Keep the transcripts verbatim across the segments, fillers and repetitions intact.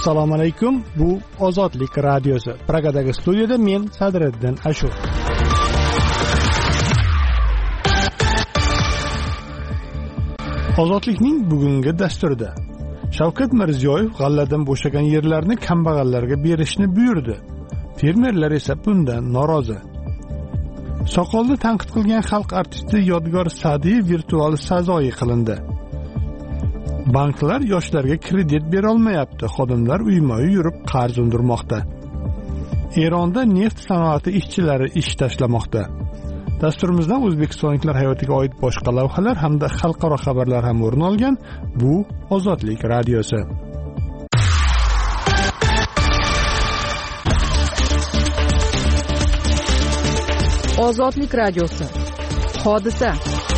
Assalomu alaykum. Bu Ozodlik radiosi. Pragadagi studiyada men Sadriddin Ashur. Ozodlikning bugungi dasturida Shavkat Mirziyoyev g'alladan bo'shagan yerlarni kambag'allarga berishni buyurdi. Fermerlar esa bundan norozi. Soqolni tanqid qilgan xalq artisti Yodgor Sa'diyev virtual sazoyi qilindi. Banklar yoshlarga kredit bera olmayapti. Xodimlar uyma-uy yurib qarz undirmoqda. Eronda neft sanoati ishchilari ish tashlamoqda. Dasturimizdan o'zbekistonliklar hayotiga oid boshqa lavhalar hamda xalqaro xabarlar ham o'rin olgan. Bu Ozodlik radiosi. Ozodlik radiosi. Hodisa.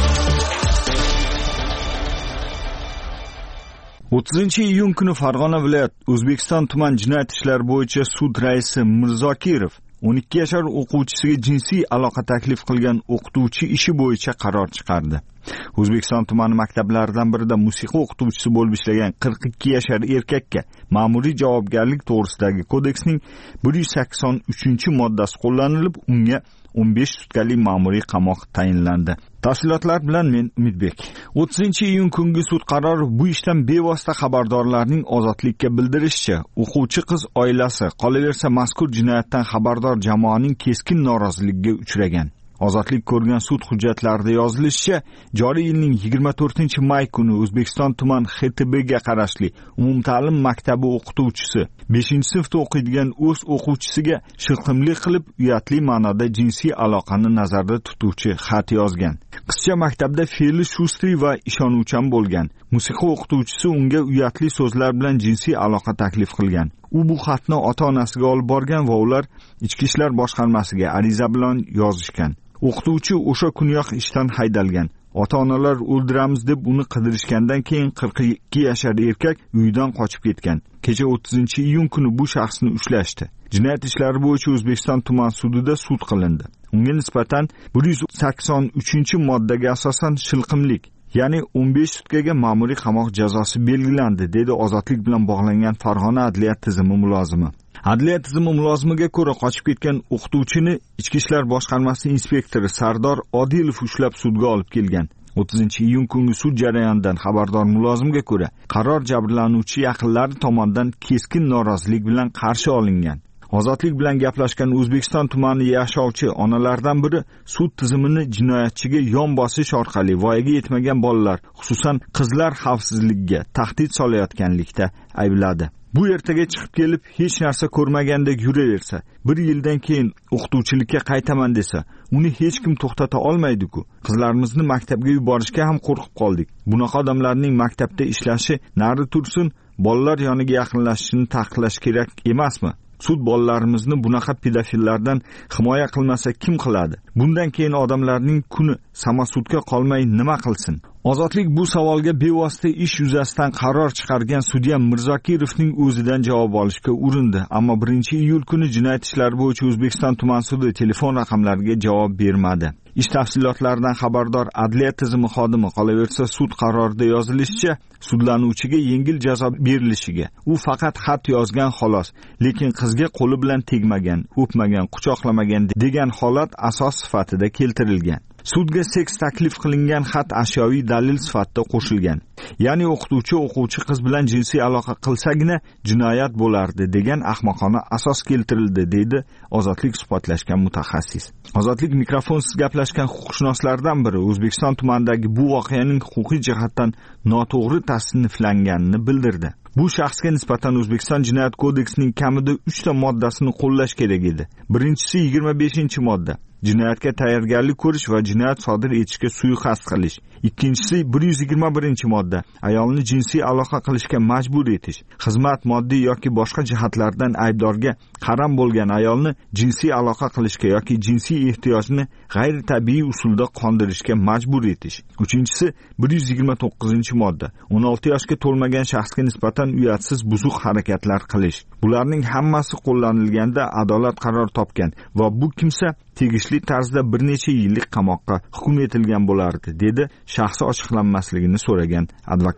o'ttizinchi iyun kuni Farg'ona viloyat O'zbekiston tuman jinoyat ishlari bo'yicha sud raisi Mirzokirov o'n ikki yashar o'quvchisiga jinsiy aloqa taklif qilgan o'qituvchi ishi bo'yicha qaror chiqardi. O'zbekiston tumani maktablaridan birida musiqa o'qituvchisi bo'lib ishlagan qirq ikki yashar erkakka ma'muriy javobgarlik to'g'risidagi kodeksning bir yuz sakson uchinchi moddasi qo'llanilib, unga o'n besh sutkali ma'muriy qamoq tayinlandi. Tafsilotlar bilan men Umidbek. o'ttizinchi iyun kungi sud qarori bu ishdan bevosita xabardorlarning ozodlikka bildirishicha, o'quvchi qiz oilasi qolaversa mazkur jinoyatdan xabardor jamoaning keskin noroziligiga uchragan. Ozodlik ko'rgan sud hujjatlarida yozilishicha, joriy yilning yigirma to'rtinchi may kuni O'zbekiston tuman X T B ga qarashli umumta'lim maktabi o'qituvchisi beshinchi sinfda o'qiydigan o'z o'quvchisiga shilqimlik qilib, uyatli ma'noda jinsiy aloqani nazarda tutuvchi xat yozgan. Qizcha maktabda fe'li shustri va ishonuvchan bo'lgan. Musiqa o'qituvchisi unga uyatli so'zlar bilan jinsiy aloqa taklif qilgan. U bu xatni ota-onasiga olib borgan va ular Ichki ishlar boshqarmasiga ariza bilan yozishgan. O'qituvchi o'sha kuniyoq ishdan haydalgan. Ota-onalar o'ldiramiz deb uni qidirishgandan keyin qirq ikki yashar erkak uyidan qochib ketgan. Kecha o'ttizinchi iyun kuni bu shaxsni ushlashdi. Jinoyat ishlari bo'yicha O'zbekiston tuman sudida sud qilindi. Unga nisbatan bir yuz sakson uchinchi moddaga asosan shilqimlik, ya'ni o'n besh sutkaga ma'muriy qamoq jazosi belgilandi, dedi Ozodlik bilan bog'langan Farg'ona adliya tizimi mulozimi. Adliya tizimi mulozimiga ko'ra, qochib ketgan o'qituvchini Ichki ishlar boshqarmasi inspektori Sardor Odilov ushlab sudga olib kelgan. o'ttizinchi iyun kungi sud jarayonidan xabardor mulozimga ko'ra, qaror jabrlanuvchi yaqinlari tomonidan keskin norozilik bilan qarshi olingan. Ozodlik bilan gaplashgan O'zbekiston tumani yashovchi onalardan biri sud tizimini jinoyatchiga yon bosish orqali voyaga yetmagan bolalar, xususan qizlar xavfsizligiga tahdid solayotganlikda aybladi. Bu ertaga chiqib kelib hech narsa ko'rmagandek yuraversa, bir yildan keyin o'qituvchilikka qaytaman desa, uni hech kim to'xtata olmaydi-ku. Qizlarimizni maktabga yuborishga ham qo'rqib qoldik. Bunaqa odamlarning maktabda ishlashi nari tursin, bolalar yoniga yaqinlashishini taqiqlash kerak emasmi? Sud bolalarimizni bunaqa pedofillardan himoya qilmasa kim qiladi? Bundan keyin odamlarning kuni samasudga qolmay nima qilsin? Ozodlik bu savolga bevosita ish yuzasidan qaror chiqargan sudya Mirzokirovning o'zidan javob olishga urindi, ammo birinchi iyul kuni jinoyat ishlari bo'yicha O'zbekiston tuman sudi telefon raqamlariga javob bermadi. Ish tafsilotlaridan xabardor adliya tizimi xodimi qolaversa, sud qarorida yozilishicha, sudlanuvchiga yengil jazo berilishiga, u faqat xat yozgan xolos, lekin qizga qo'li bilan tegmagan, o'pmagan, quchoqlamagan degan holat asos sifatida keltirilgan. Sudga seks taklif qilingan xat ashyoviy dalil sifatida qo'shilgan. Ya'ni o'qituvchi o'quvchi qiz bilan jinsiy aloqa qilsagina jinoyat bo'lardi degan ahmoqona asos keltirildi, deydi Ozodlik suhbatlashgan mutaxassis. Ozodlik mikrofonsiz gaplashgan huquqshunoslardan biri O'zbekiston tumanidagi bu voqeaning huquqiy jihatdan noto'g'ri tasniflanganini bildirdi. Bu shaxsga nisbatan O'zbekiston jinoyat kodeksining kamida uchta moddasini qo'llash kerak edi. Birinchisi yigirma beshinchi modda. Jinoyatga tayyorgarlik ko'rish va jinoyat sodir etishga suiqasd qilish. Ikkinchisi bir yuz yigirma birinchi modda. Ayolni jinsiy aloqa qilishga majbur etish. Xizmat, moddiy yoki boshqa jihatlardan aybdorga qaram bo'lgan ayolni jinsiy aloqa qilishga yoki jinsiy ehtiyojni g'ayri-tabiiy usulda qondirishga majbur etish. Uchinchisi bir yuz yigirma to'qqizinchi modda. o'n olti yoshga to'lmagan shaxsga nisbatan uyatsiz buzuq harakatlar qilish. Bularning hammasi qo'llanilganda adolat qaror topgan va bu kimsa tegishli tarzda bir necha yillik qamoqqa hukm etilgan bo'lardi, dedi shaxsi ochiqlanmasligini so'ragan advokat.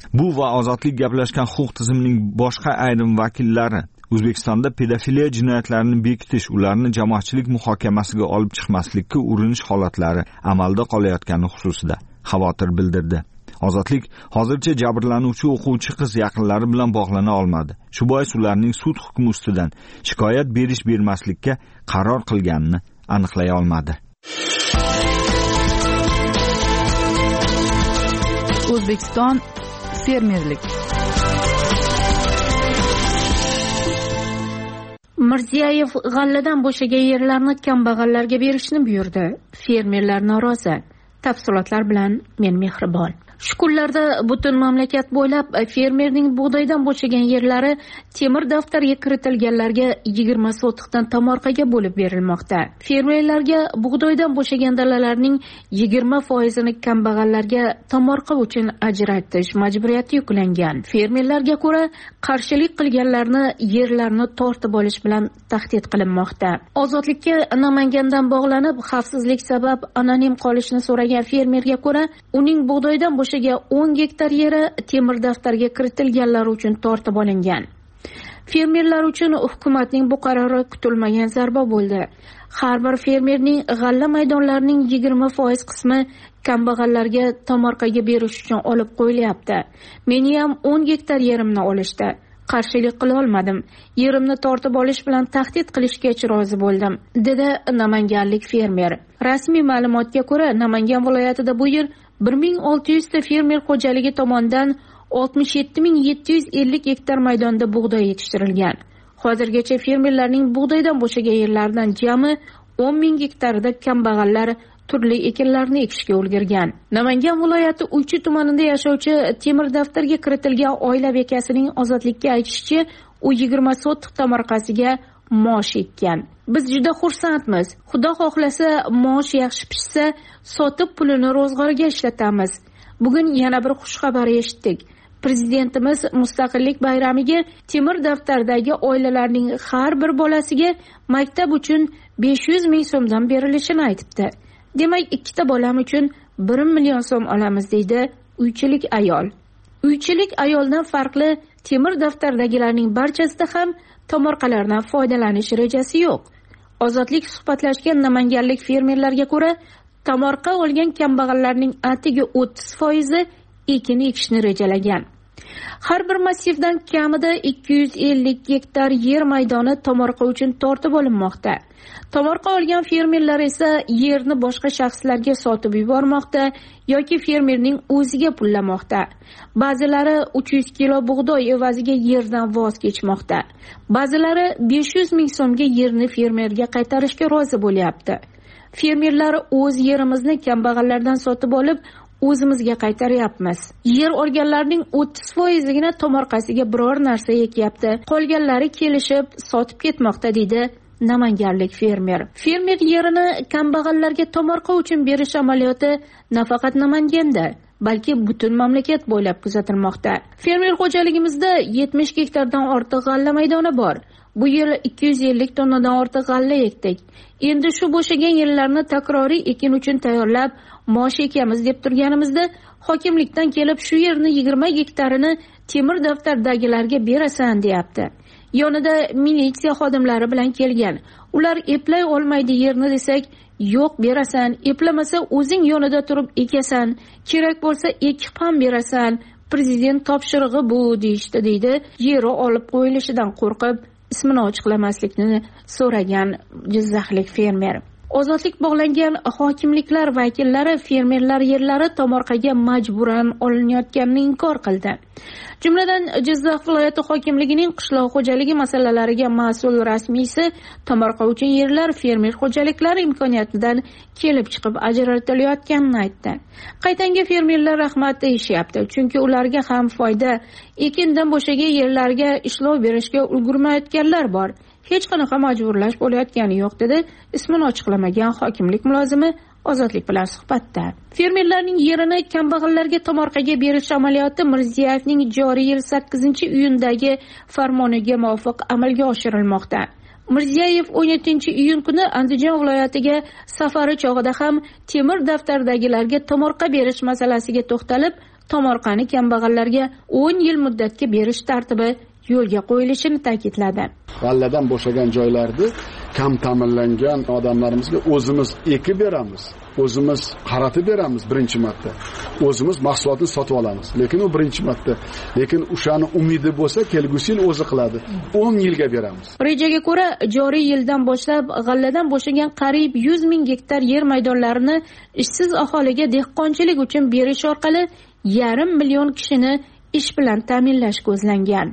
Bu va ozodlik gaplashgan huquq tizimining boshqa ayrim vakillari O'zbekistonda pedofiliya jinoyatlarini bekitish, ularni jamoatchilik muhokamasiga olib chiqmaslikka urinish holatlari amalda qolayotgani xususida xavotir bildirdi. Ozodlik hozircha jabrlanuvchi o'quvchi qiz yaqinlari bilan bog'lana olmadi. Shu bois ularning sud hukmi ustidan shikoyat berish-bermaslikka qaror qilganini aniqlay olmadi. O'zbekiston fermerlik. Mirziyoyev g'alladan bo'shagan yerlarni kambag'allarga berishni buyurdi. Fermerlar norozi. Tafsilotlar bilan men Mehribon. Shu kunlarda butun mamlakat bo'ylab fermerning bug'doydan bo'shagan yerlari temir daftarga kiritilganlarga yigirma sotixdan tomorqaga bo'lib berilmoqda. Fermerlarga bug'doydan bo'shagan dalalarning yigirma foizini kambag'allarga tomorqa uchun ajratish majburiyati yuklangan. Fermerlarga ko'ra, qarshilik qilganlarni yerlarni tortib olish bilan tahdid qilinmoqda. Ozodlikka Namangandan bog'lanib, xavfsizlik sabab anonim qolishni so'ragan fermerga ko'ra, uning bug'doydan bo'shaga o'n gektar yeri temir daftarga kiritilganlar uchun tortib olingan. Fermerlar uchun hukumatning bu qarori kutilmagan zarba bo'ldi. Har bir fermerning g'alla maydonlarining yigirma foiz qismi kambag'allarga tomorqaga berish uchun olib qo'yilyapti. Meni ham o'n gektar yerimni olishdi. Qarshilik qila olmadim. Yerimni tortib olish bilan tahdid qilishga rozi bo'ldim, dedi namanganlik fermer. Rasmiy ma'lumotga ko'ra, Namangan viloyatida bu yil bir ming olti yuz ta fermer xo'jaligi tomonidan oltmish yetti ming yetti yuz ellik gektar maydonda bug'doy yetishtirilgan. Hozirgacha fermerlarning bug'doydan bo'shagan yerlaridan jami o'n ming gektarida kambag'allar turli ekinlarni ekishga ulgurgan. Namangan viloyati Uychi tumanida yashovchi temir daftarga kiritilgan oila bekasining Ozodlikka aytishicha, u yigirma sotix tomorqasiga maosh ekkan. Biz juda xursandmiz. Xudo xohlasa maosh yaxshi pishsa, sotib pulini ro'zg'orga ishlatamiz. Bugun yana bir xush xabar eshitdik. Prezidentimiz Mustaqillik bayramiga temir daftardagi oilalarning har bir bolasiga maktab uchun besh yuz ming so'mdan berilishini aytibdi. Demak, ikkita bolam uchun bir million so'm olamiz, deydi uychilik ayol. Uychilik ayoldan farqli temir daftardagilarning barchasida ham tomorqalardan foydalanish rejasi yo'q. Ozodlik suhbatlashgan namanganlik fermerlarga ko'ra, tomorqa olgan kambag'allarning atigi o'ttiz foizi ekin ekishni rejalagan. Har bir massivdan kamida ikki yuz ellik gektar yer maydoni tomorqa uchun tortib olinmoqda. Tomorqa olgan fermerlar esa yerni boshqa shaxslarga sotib yubormoqda yoki fermerning o'ziga pullamoqda. Ba'zilari uch yuz kilo bug'doy evaziga yerdan voz kechmoqda. Ba'zilari besh yuz ming so'mga yerni fermerga qaytarishga rozi bo'lyapti. Fermerlar o'z yerimizni kambag'allardan sotib olib, o'zimizga qaytaryapmiz. Yer olganlarning o'ttiz foizigina tomorqasiga biror narsa ekyapti. Qolganlari kelishib sotib ketmoqda, deydi namanganlik fermer. Fermer yerini kambag'allarga tomorqa uchun berish amaliyoti nafaqat Namanganda, balki butun mamlakat bo'ylab kuzatilmoqda. Fermer xo'jaligimizda yetmish gektardan ortiq g'alla maydoni bor. Bu yil ikki yuz ellik tonnadan ortiq g'alla ekdik. Endi shu bo'shagan yerlarni takroriy ekin uchun tayyorlab, maosh ekamiz deb turganimizda, hokimlikdan kelib shu yerni yigirma gektarini temir daftardagilarga berasan, deyapti. Yonida militsiya xodimlari bilan kelgan. Ular eplay olmaydi yerni desak, yo'q berasan, eplamasa o'zing yonida turib ekasan, kerak bo'lsa ekib ham berasan. Prezident topshirig'i bu, deyishdi, deydi. Yeri olib qo'yilishidan qo'rqib ismini ochiqlamaslikni so'ragan jizzaxlik fermer. Ozodlik bog'langan hokimliklar vakillari fermerlar yerlari tomorqaga majburan olinayotganini inkor qildi. Jumladan, Jizzax viloyati hokimligining qishloq xo'jaligi masalalariga mas'ul rasmiysi tomorqa uchun yerlar fermer xo'jaliklari imkoniyatidan kelib chiqib ajratilayotganini aytdi. Qaytanga fermerlar rahmat deyishyapti, chunki ularga ham foyda. Ekindan bo'shagan yerlarga ishlov berishga ulgurmayotganlar bor. Hech qanaqa majburlash bo'layotgani yo'q, dedi ismini ochiqlamagan hokimlik mulozimi Ozodlik bilan suhbatda. Fermerlarning yerini kambag'allarga tomorqaga berish amaliyoti Mirziyoyevning joriy yil sakkizinchi iyundagi farmoniga muvofiq amalga oshirilmoqda. Mirziyoyev o'n yettinchi iyun kuni Andijon viloyatiga safari chog'ida ham temir daftardagilarga tomorqa berish masalasiga to'xtalib, tomorqani kambag'allarga o'n yil muddatga berish tartibi yo'lga qo'yilishini ta'kidladi. G'alladan bo'shagan joylarni kam ta'minlangan odamlarimizga o'zimiz ekib beramiz, o'zimiz qaratib beramiz birinchi marta. O'zimiz mahsulotni sotib olamiz. Lekin u birinchi marta. Lekin o'shani umidi bo'lsa, kelgusi yil o'zi qiladi. o'n yilga beramiz. Rejaga ko'ra, joriy yildan boshlab g'alladan bo'shagan qariyb yuz ming gektar yer maydonlarini ishsiz aholiga dehqonchilik uchun berish orqali yarim million kishini ish bilan ta'minlash ko'zlangan.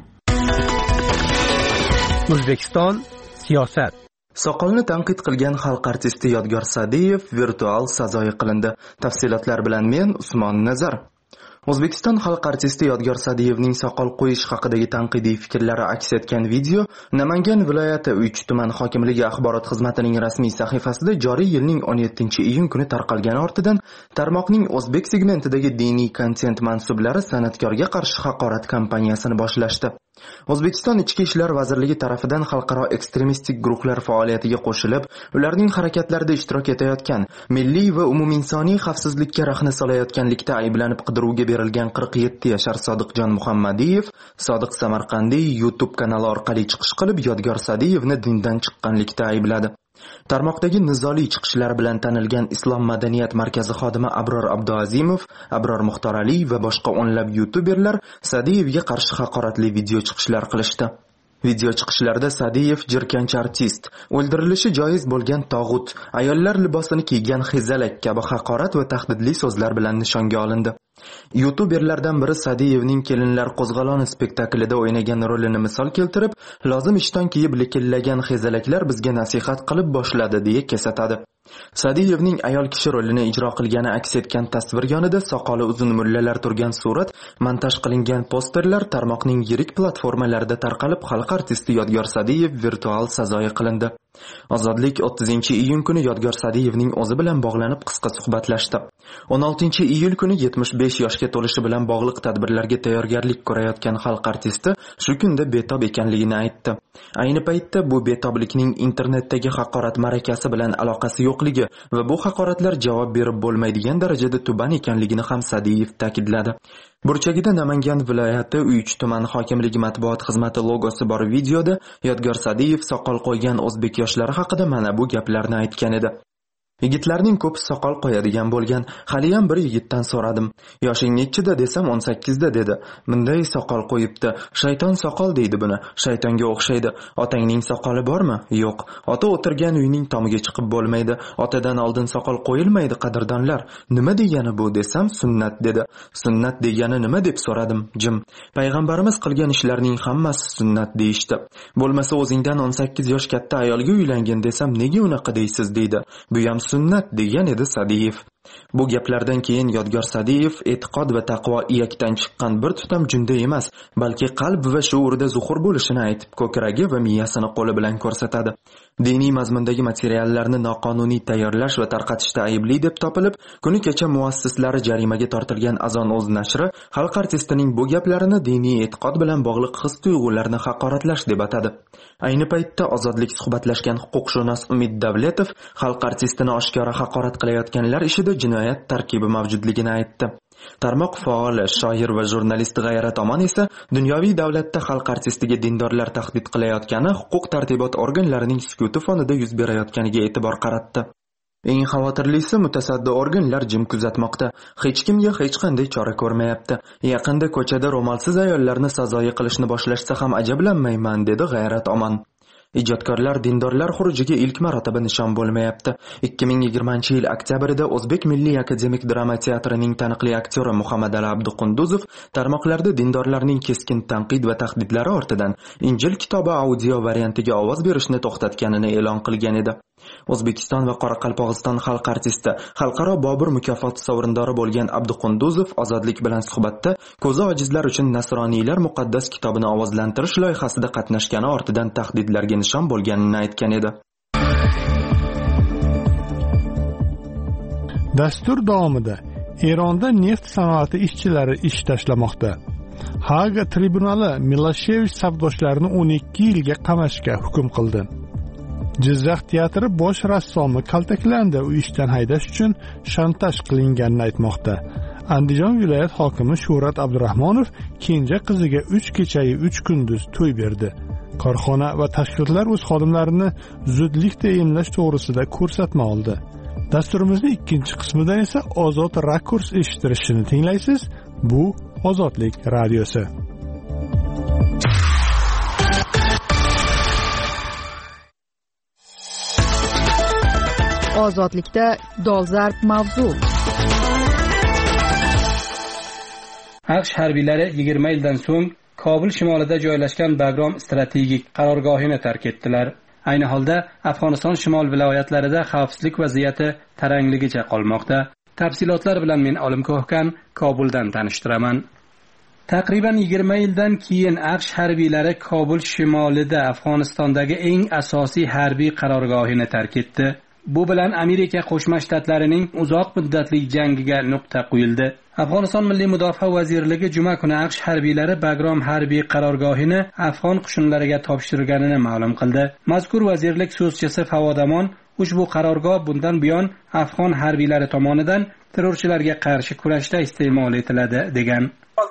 O'zbekiston siyosat. Soqolni tanqid qilgan xalq artisti Yodgor Sa'diyev virtual sazoyi qilindi. Tafsilotlar bilan men Usmon Nazar. O'zbekiston xalq artisti Yodgor Sa'diyevning soqol qo'yish haqidagi tanqidiy fikrlari aks etgan video Namangan viloyati uch tuman hokimligi axborot xizmatining rasmiy sahifasida joriy yilning o'n yettinchi iyun kuni tarqalgani ortidan tarmoqning o'zbek segmentidagi diniy kontent mansublari san'atkorga qarshi haqorat kampaniyasini boshlashdi. O'zbekiston Ichki ishlar vazirligi tomonidan xalqaro ekstremistik guruhlar faoliyatiga qo'shilib, ularning harakatlarida ishtirok etayotgan, milliy va umuminsoniy xavfsizlikka rahna solayotganlikda ayblanib qidiruvga berilgan qirq yetti yashar Sodiqjon Muhammadiyev Sodiq Samarqandiy YouTube kanali orqali chiqish qilib Yodgor Sa'diyevni dindan chiqqanlikda aybladi. Tarmoqdagi nizoli chiqishlar bilan tanilgan Islom madaniyat markazi xodimi Abror Abduazimov, Abror Muxtorali va boshqa o'nlab youtuberlar Sa'diyevga qarshi haqoratli video chiqishlar qilishdi. Video chiqishlarda Sa'diyev jirkanch artist, o'ldirilishi joiz bo'lgan tog'ut, ayollar libosini kiygan xizalak kabi haqorat va tahdidli so'zlar bilan nishonga olindi. YouTuberlardan biri Sa'diyevning Kelinlar qo'zg'aloni spektaklida o'ynagan rolini misol keltirib, lozim ishton kiyib likillagan xizalaklar bizga nasihat qilib boshladi deya kesatadi. Sa'diyevning ayol kishi rolini ijro qilgani aks etgan tasvir yonida soqoli uzun mullalar turgan surat, montaj qilingan posterlar tarmoqning yirik platformalarida tarqalib, xalq artisti Yodgor Sa'diyev virtual sazoyi qilindi. Ozodlik o'ttizinchi iyun kuni Yodgor Sa'diyevning o'zi bilan bog'lanib qisqa suhbatlashdi. o'n oltinchi iyul kuni yetmish besh yoshga to'lishi bilan bog'liq tadbirlarga tayyorgarlik ko'rayotgan xalq artisti shu kunda betob ekanligini aytdi. Ayni paytda bu betoblikning internetdagi haqorat marakasi bilan aloqasi yo'qligi va bu haqoratlar javob berib bo'lmaydigan darajada tuban ekanligini ham Sa'diyev ta'kidladi. Burchagida Namangan viloyati uch tuman hokimligi matbuot xizmati logosi bor videoda Yodgor Sa'diyev soqol qo'ygan o'zbek yoshlari haqida mana bu gaplarni aytgan edi. Yigitlarning ko'p soqol qo'yadigan bo'lgan. Haliyam bir yigitdan so'radim. Yoshing nechida desam o'n sakkizda dedi. Bunday soqol qo'yibdi. Shayton soqol deydi buni. Shaytonga o'xshaydi. Otangning soqoli bormi? Yo'q. Ota o'tirgan uyning tomiga chiqib bo'lmaydi. Otadan oldin soqol qo'yilmaydi, qadrdonlar. Nima degani bu desam sunnat dedi. Sunnat degani nima deb so'radim. Jim. Payg'ambarimiz qilgan ishlarning hammasi sunnat deyishdi. Bo'lmasa o'zingdan o'n sakkiz yosh katta ayolga uylangin desam nega unaqa deysiz deydi. Bu ham sunnat degan edi Sa'diyev. Bu gaplardan keyin Yodgor Sa'diyev e'tiqod va taqvo iyakdan chiqqan bir tutam junda emas, balki qalb va shuurda zuhur bo'lishini aytib, ko'kragi va miyasini qo'li bilan ko'rsatadi. Diniy mazmundagi materiallarni noqonuniy tayyorlash va tarqatishda aybli deb topilib, kuni kecha muassislari jarimaga tortilgan Azon o'z nashri xalq artistining bu gaplarini diniy e'tiqod bilan bog'liq his-tuyg'ularni haqoratlash deb atadi. Ayni paytda Ozodlik suhbatlashgan huquqshunos Umid Davletov xalq artistini oshkora haqorat qilayotganlar ishida jinoyat tarkibi mavjudligini aytdi. Tarmoq faoli, shoir va jurnalist G'ayrat Omon esa dunyoviy davlatda xalq artistiga dindorlar tahdid qilayotgani huquq tartibot organlarining sukuti fonida yuz berayotganiga e'tibor qaratdi. Eng xavotirlisi mutasaddi organlar jim kuzatmoqda. Hech kimga hech qanday chora ko'rmayapti. Yaqinda ko'chada ro'molsiz ayollarni sazoyi qilishni boshlashsa ham ajablanmayman, dedi G'ayrat Omon. Ijodkorlar dindorlar xurujiga ilk marotaba nishon bo'lmayapti. ikki ming yigirmanchi yil oktyabrida O'zbek Milliy akademik drama teatrining taniqli aktyori Muhammadali Abduqunduzov tarmoqlarda dindorlarning keskin tanqid va tahdidlari ortidan Injil kitobi audio variantiga ovoz berishni to'xtatganini e'lon qilgan edi. O'zbekiston va Qoraqalpog'iston xalq artisti, xalqaro Bobur mukofoti sovrindori bo'lgan Abduqunduzov Ozodlik bilan suhbatda ko'zi ojizlar uchun Nasroniylar muqaddas kitobini ovozlantirish loyihasida qatnashgani ortidan tahdidlarga nishon bo'lganini aytgan edi. Dastur davomida Eronda neft sanoati ishchilari ish tashlamoqda. Haga tribunali Miloshevich savdoshlarini o'n ikki yilga qamashga hukm qildi. Jizzax teatri bosh rassomi kaltaklandi, u ishdan haydash uchun shantaj qilinganini aytmoqda. Andijon viloyat hokimi Shuhrat Abdurahmonov kenja qiziga uch kechayu uch kunduz to'y berdi. Korxona va tashkilotlar o'z xodimlarini zudlikda emlash to'g'risida ko'rsatma oldi. Dasturimizning ikkinchi qismida esa Ozod rakurs eshittirishini tinglaysiz. Bu Ozodlik radiosi. Ozodlikda dolzarb mavzu. AQSh harbiylari yigirma yildan so'ng Kobul shimolida joylashgan Bagrom strategik qarorgohini tark etdilar. Ayni holda Afg'oniston shimol viloyatlarida xavfsizlik vaziyati tarangligicha qolmoqda. Tafsilotlar bilan men Olim Ko'hkan Kobuldan tanishtiraman. Taqriban yigirma yildan keyin AQSh harbiylari Kobul shimolida Afg'onistondagi eng asosiy harbiy qarorgohini tark etdi. Bu bilan Amerika Qo'shma Shtatlarining uzoq muddatli jangiga nuqta qo'yildi. Afg'oniston Milliy mudofaa vazirligi juma kuni AQSh harbiylari Bagrom harbiy qarorgohini afg'on qo'shinlariga topshirganini ma'lum qildi. Mazkur vazirlik so'zchisi Favodamon ushbu qarorgoh bundan buyon afg'on harbiylari tomonidan terrorchilarga qarshi kurashda iste'mol etiladi degan.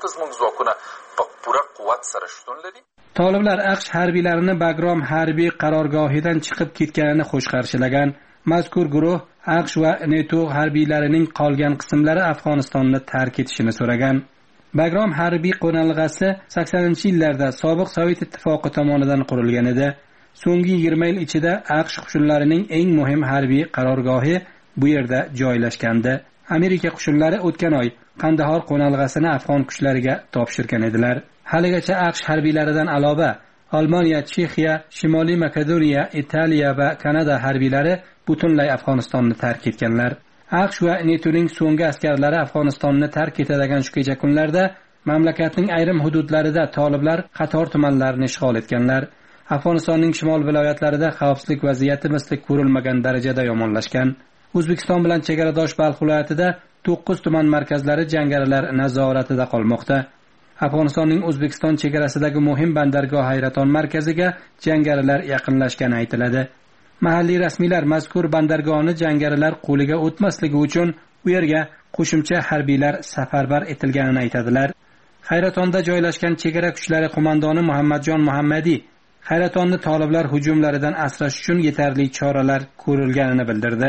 Toliblar AQSh harbiylarini Bagrom harbiy qarorgohidan chiqib ketganini xush qarshilagan. Mazkur guruh AQSh va NATO harbiylarining qolgan qismlari Afg'onistonni tark etishini so'ragan. Bagrom harbiy qo'nalg'asi saksoninchi yillarda sobiq Sovet ittifoqi tomonidan qurilgan edi. So'nggi yigirma yil ichida AQSh qo'shinlarining eng muhim harbiy qarorgohi bu yerda joylashgandi. Amerika qo'shinlari o'tgan oy Qandahor qo'nalg'asini afg'on kuchlariga topshirgan edilar. Haligacha AQSh harbiylaridan alova Almaniya, Chexiya, Shimoliy Makedoniya, Italiya va Kanada harbiylari butunlay Afg'onistonni tark etganlar. AQSh va NATOning so'nggi askarlari Afg'onistonni tark etadigan shu kecha kunlarda mamlakatning ayrim hududlarida toliblar qator tumanlarni ishg'ol etganlar. Afg'onistonning shimol viloyatlarida xavfsizlik vaziyati misli ko'rilmagan darajada yomonlashgan. O'zbekiston bilan chegaradosh Balx viloyatida to'qqiz tuman markazlari jangarilar nazoratida qolmoqda. Afg'onistonning O'zbekiston chegarasidagi muhim bandargoh Hayraton markaziga jangarilar yaqinlashgani aytiladi. Mahalliy rasmiylar mazkur bandargohni jangarilar qo'liga o'tmasligi uchun u yerga qo'shimcha harbiylar safarbar etilganini aytadilar. Hayratonda joylashgan chegara kuchlari qo'mondoni Muhammadjon Muhammadiy Hayratonni toliblar hujumlaridan asrash uchun yetarli choralar ko'rilganini bildirdi.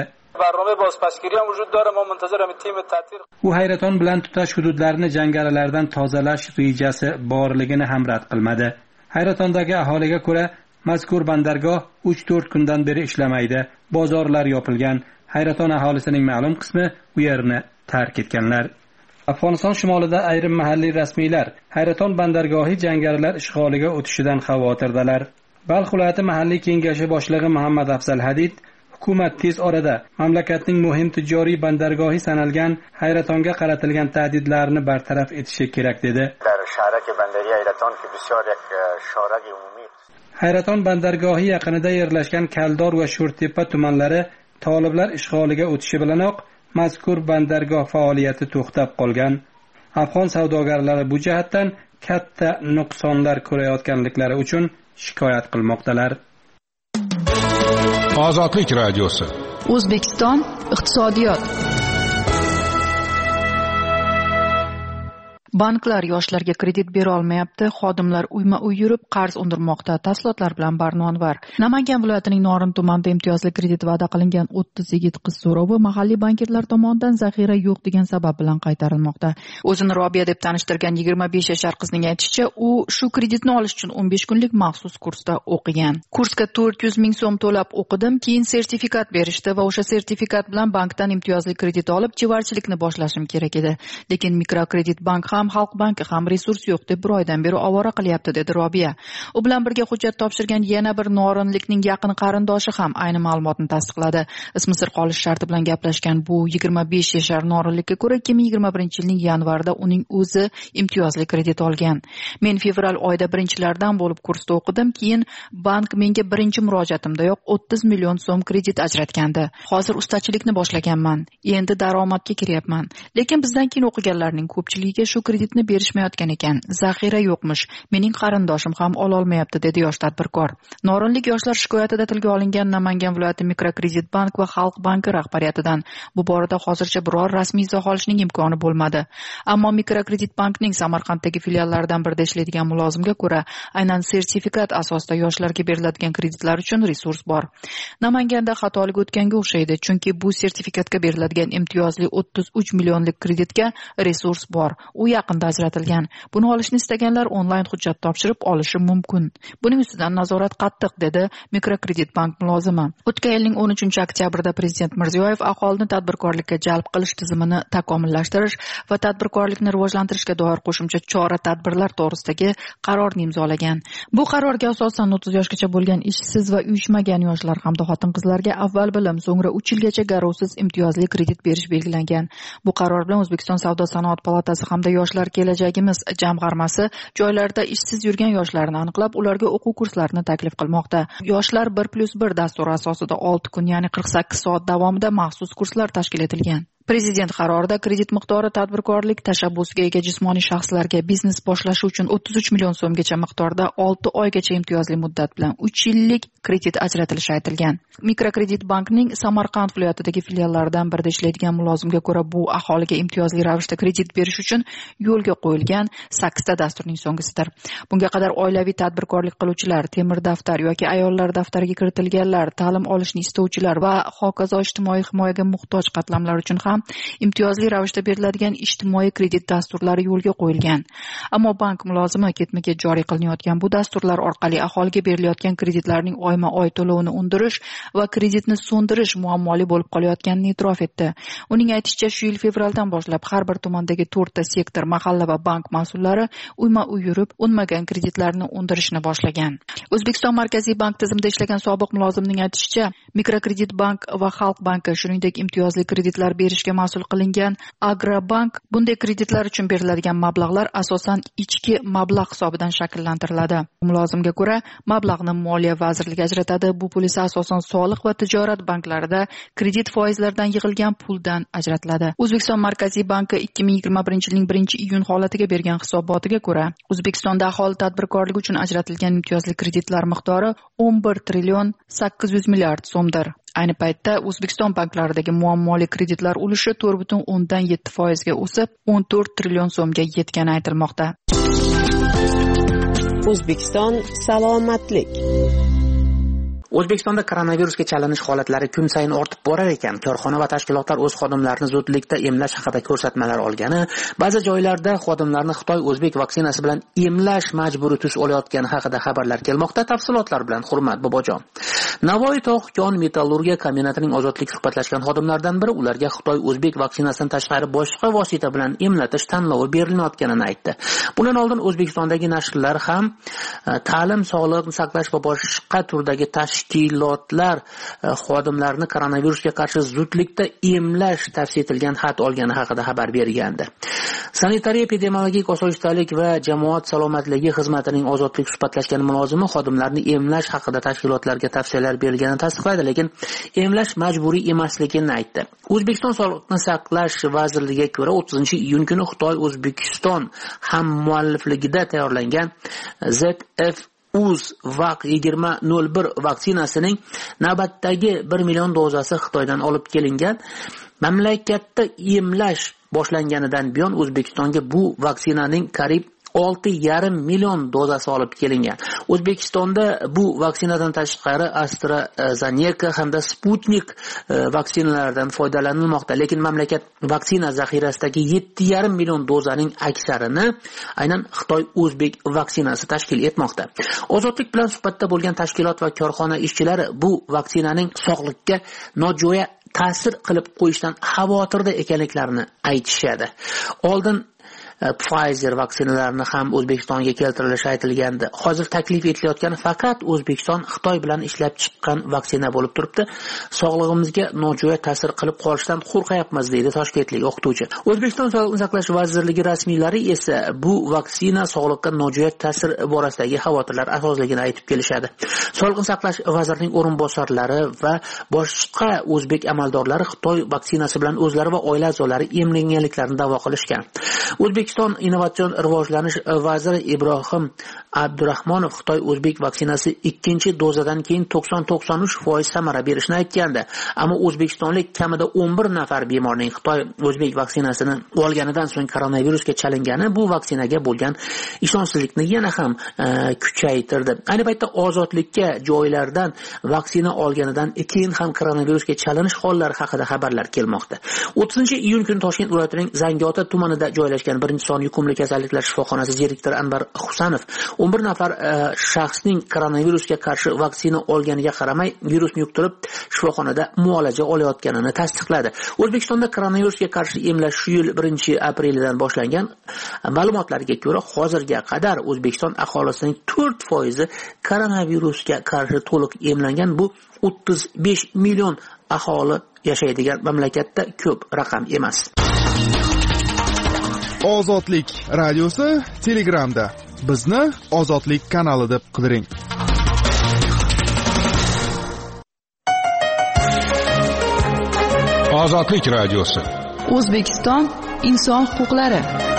U Hayraton bilan tutash hududlarni jangarilardan tozalash rejasi borligini ham rad qilmadi. Hayratondagi aholiga ko'ra, mazkur bandargoh uch to'rt kundan beri ishlamaydi. Bozorlar yopilgan. Hayraton aholisining ma'lum qismi u yerni tark etganlar. Afg'oniston shimolida ayrim mahalliy rasmiylar Hayraton bandargohi jangarilar ishg'oliga o'tishidan xavotirdalar. Balx viloyati mahalliy kengashi boshlig'i Muhammad Afzal Hadid hukumat tez orada mamlakatning muhim tijoriy bandargohi sanalgan Hayratonga qaratilgan tahdidlarni bartaraf etishi kerak dedi. Hayraton bandargohi yaqinida yerlashgan Kaldor va Sho'rtepa tumanlari toliblar ishg'oliga o'tishi bilanoq mazkur bandargoh faoliyati to'xtab qolgan. Afg'on savdogarlari bu jihatdan katta nuqsonlar ko'rayotganliklari uchun shikoyat qilmoqdalar. Ozodlik radiosi. O'zbekiston iqtisodiyot. Banklar yoshlarga kredit bera olmayapti, xodimlar uyma-uy yurib qarz undirmoqda. Tafsilotlar bilan Barnonvar. Namangan viloyatining Norin tumanida imtiyozli kredit va'da qilingan o'ttiz yigit qiz so'rovi mahalliy bankirlar tomonidan zaxira yo'q degan sabab bilan qaytarilmoqda. O'zini Robiya deb tanishtirgan yigirma besh yashar qizning aytishicha, u shu kreditni olish uchun o'n besh kunlik maxsus kursda o'qigan. Kursga to'rt yuz ming so'm to'lab o'qidim, keyin sertifikat berishdi va o'sha sertifikat bilan bankdan imtiyozli kredit olib, chivarchilikni boshlashim kerak edi. Lekin mikrokredit bank ham Xalq banki ham resurs yo'q deb bir oydan beri ovora qilyapti, dedi Robiya. U bilan birga hujjat topshirgan yana bir norinlikning yaqin qarindoshi ham ayni ma'lumotni tasdiqladi. Ismi sir qolish sharti bilan gaplashgan bu yigirma besh yashar norinlikka ko'ra ikki ming yigirma birinchi yilning yanvarida uning o'zi imtiyozli kredit olgan. Men fevral oyida birinchilardan bo'lib kursda o'qidim, keyin bank menga birinchi murojaatimdayoq o'ttiz million so'm kredit ajratgandi. Hozir ustachilikni boshlaganman. Endi daromadga kiryapman. Lekin bizdan keyin o'qiganlarning ko'pchiligiga shu kreditni berishmayotgan ekan. Zaxira yo'qmish. Mening qarindoshim ham ololmayapti, dedi yosh tadbirkor. Norinlik yoshlar shikoyatida tilga olingan Namangan viloyati Mikrokredit bank va Xalq banki rahbariyatidan bu borada hozircha biror rasmiy izoh olishning imkoni bo'lmadi. Ammo Mikrokredit bankning Samarqanddagi filiallaridan birida ishlaydigan mulozimga ko'ra, aynan sertifikat asosida yoshlarga beriladigan kreditlar uchun resurs bor. Namanganda xatolik o'tganga o'xshaydi, chunki bu sertifikatga beriladigan imtiyozli o'ttiz uch millionlik kreditga resurs bor. U yaqinda ajratilgan. Buni olishni istaganlar onlayn hujjat topshirib olishi mumkin. Buning ustidan nazorat qattiq, dedi Mikrokredit bank mulozimi. O'tgan yilning o'n uchinchi oktyabrida Prezident Mirziyoyev aholini tadbirkorlikka jalb qilish tizimini takomillashtirish va tadbirkorlikni rivojlantirishga doir qo'shimcha chora-tadbirlar to'g'risidagi qarorni imzolagan. Bu qarorga asosan o'ttiz yoshgacha bo'lgan ishsiz va uyushmagan yoshlar hamda xotin-qizlarga avval bilim, so'ngra uch yilgacha garovsiz imtiyozli kredit berish belgilangan. Bu qaror bilan O'zbekiston Savdo-sanoat palatasi hamda Yoshlar kelajagimiz jamg'armasi joylarda ishsiz yurgan yoshlarni aniqlab, ularga o'quv kurslarini taklif qilmoqda. Yoshlar bir plus bir dasturi asosida olti kun, ya'ni qirq sakkiz soat davomida maxsus kurslar tashkil etilgan. Prezident qarorida kredit miqdori tadbirkorlik tashabbusiga ega jismoniy shaxslarga biznes boshlash uchun o'ttiz uch million so'mgacha miqdorda olti oygacha imtiyozli muddat bilan uch yillik kredit ajratilishi aytilgan. Mikrokredit bankning Samarqand viloyatidagi filiallaridan birida ishlaydigan mulozimga ko'ra, bu aholiga imtiyozli ravishda kredit berish uchun yo'lga qo'yilgan sakkizta dasturning so'nggisidir. Bunga qadar oilaviy tadbirkorlik qiluvchilar, temir daftar yoki ayollar daftariga kiritilganlar, ta'lim olishni istovchilar va hokazo ijtimoiy himoyaga muhtoj qatlamlar uchun ham imtiyozli ravishda beriladigan ijtimoiy kredit dasturlari yo'lga qo'yilgan. Ammo bank mulozimi ketma-ket joriy qilinayotgan bu dasturlar orqali aholiga berilayotgan kreditlarning oyma-oy to'lovini undirish va kreditni so'ndirish muammoli bo'lib qolayotganini e'tirof etdi. Uning aytishicha, shu yil fevraldan boshlab har bir tumandagi to'rtta sektor, mahalla va bank mas'ullari uyma-uy yurib, unmagan kreditlarni undirishni boshlagan. O'zbekiston Markaziy bank tizimida ishlagan sobiq mulozimning aytishicha, Mikrokredit bank va Xalq banki, shuningdek imtiyozli kreditlar berishga mas'ul qilingan Agrobank bunday kreditlar uchun beriladigan mablag'lar asosan ichki mablag' hisobidan shakllantiriladi. Mulozimga ko'ra, mablag'ni Moliya vazirligi ajratadi. Bu pul esa asosan soliq va tijorat banklarida kredit foizlaridan yig'ilgan puldan ajratiladi. O'zbekiston Markaziy banki ikki ming yigirma birinchi yilning birinchi iyun holatiga bergan hisobotiga ko'ra, O'zbekistonda aholi tadbirkorligi uchun ajratilgan imtiyozli kreditlar miqdori o'n bir trillion sakkiz yuz milliard so'mdir. Ayni paytda O'zbekiston banklaridagi muammoli kreditlar ulushi to'rt butun o'ndan yetti foizga o'sib, o'n to'rt trillion so'mga yetgani aytilmoqda. O'zbekiston salomatlik. O'zbekistonda koronavirusga chalinish holatlari kun sayin ortib borar ekan. Korxona va tashkilotlar o'z xodimlarini zudlikda emlash haqida ko'rsatmalar olgani, ba'zi joylarda xodimlarni Xitoy o'zbek vaksinasi bilan emlash majburiy tus olayotgani haqida xabarlar kelmoqda. Tafsilotlar bilan Hurmat Bobojon. Navoiy tog' kon metallurgiya kombinatining ozodlik suhbatlashgan xodimlaridan biri ularga Xitoy o'zbek vaksinasidan tashqari boshqa vosita bilan emlatish tanlovi berilmayotganini aytdi. Bundan oldin O'zbekistondagi nashrlar ham ta'lim, sog'liqni saqlash va boshqa turdagi tashkilotlar xodimlarini koronavirusga qarshi zudlikda emlash tavsiya etilgan xat olgani haqida xabar bergandi. Sanitariya epidemiologik osoyishtalik va jamoat salomatligi xizmatining ozodlik suhbatlashgan mulozimi xodimlarni emlash haqida tashkilotlarga tavsiyalar berilganini tasdiqladi, lekin emlash majburiy emasligini aytdi. O'zbekiston Sog'liqni saqlash vazirligiga ko'ra, o'ttizinchi iyun kuni Xitoy O'zbekiston hammuallifligida tayyorlangan Z F Uz vaq yigirma nol bir vaksinasining navbatdagi bir million dozasi Xitoydan olib kelingan. Mamlakatda emlash boshlanganidan buyon O'zbekistonga bu vaksinaning qariyb olti yarim million dozasi olib kelingan. O'zbekistonda bu vaksinadan tashqari AstraZeneca hamda Sputnik vaksinalaridan foydalanilmoqda, lekin mamlakat vaksina zaxirasidagi yetti yarim million dozaning aksarini aynan Xitoy o'zbek vaksinasi tashkil etmoqda. Ozodlik bilan suhbatda bo'lgan tashkilot va korxona ishchilari bu vaksinaning sog'liqqa nojo'ya ta'sir qilib qo'yishdan xavotirda ekanliklarini aytishadi. Oldin Pfizer vaksinalarini ham O'zbekistonga keltirilishi aytilgandi. Hozir taklif etilayotgani faqat O'zbekiston Xitoy bilan ishlab chiqqan vaksina bo'lib turibdi. Sog'lig'imizga nojo'ya ta'sir qilib qolishdan qo'rqayapmiz, deydi toshkentlik o'qituvchi. O'zbekiston Sog'liqni saqlash vazirligi rasmiylari esa bu vaksina sog'liqqa nojo'ya ta'sir borasidagi xavotirlar asosligini aytib kelishadi. Sog'liqni saqlash vazirining o'rinbosarlari va boshqa o'zbek amaldorlari Xitoy vaksinasi bilan o'zlari va oila a'zolari emlanganliklarini da'vo qilishgan. O'zbek O'zbekiston innovatsion rivojlanish vaziri Ibrohim Abdurahmonov Xitoy o'zbek vaksinasi ikkinchi dozadan keyin to'qson to'qson uch foiz samara berishini aytgandi. Ammo o'zbekistonlik kamida o'n bir nafar bemorning Xitoy o'zbek vaksinasini olganidan so'ng koronavirusga chalingani bu vaksinaga bo'lgan ishonchsizlikni yana ham e, kuchaytirdi. Ayni paytda ozodlikka joylardan vaksina olganidan keyin ham koronavirusga chalinish hollari haqida xabarlar kelmoqda. o'ttizinchi iyun kuni Toshkent viloyatining Zangiota tumanida joylashgan birinchi son yuqumli kasalliklar shifoxonasi direktori Anvar Husanov o'n bir nafar e, shaxsning koronavirusga qarshi vaksina olganiga qaramay virusni yuqtirib shifoxonada muolaja olayotganini tasdiqladi. O'zbekistonda koronavirusga qarshi emlash shu yil birinchi aprelidan boshlangan. Ma'lumotlarga ko'ra, hozirga qadar O'zbekiston aholisining to'rt foizi koronavirusga qarshi to'liq emlangan. Bu o'ttiz besh million aholi yashaydigan mamlakatda ko'p raqam emas. Ozodlik radiosi Telegramda. Bizni Ozodlik kanali deb qidiring. Ozodlik radiosi. O'zbekiston inson huquqlari.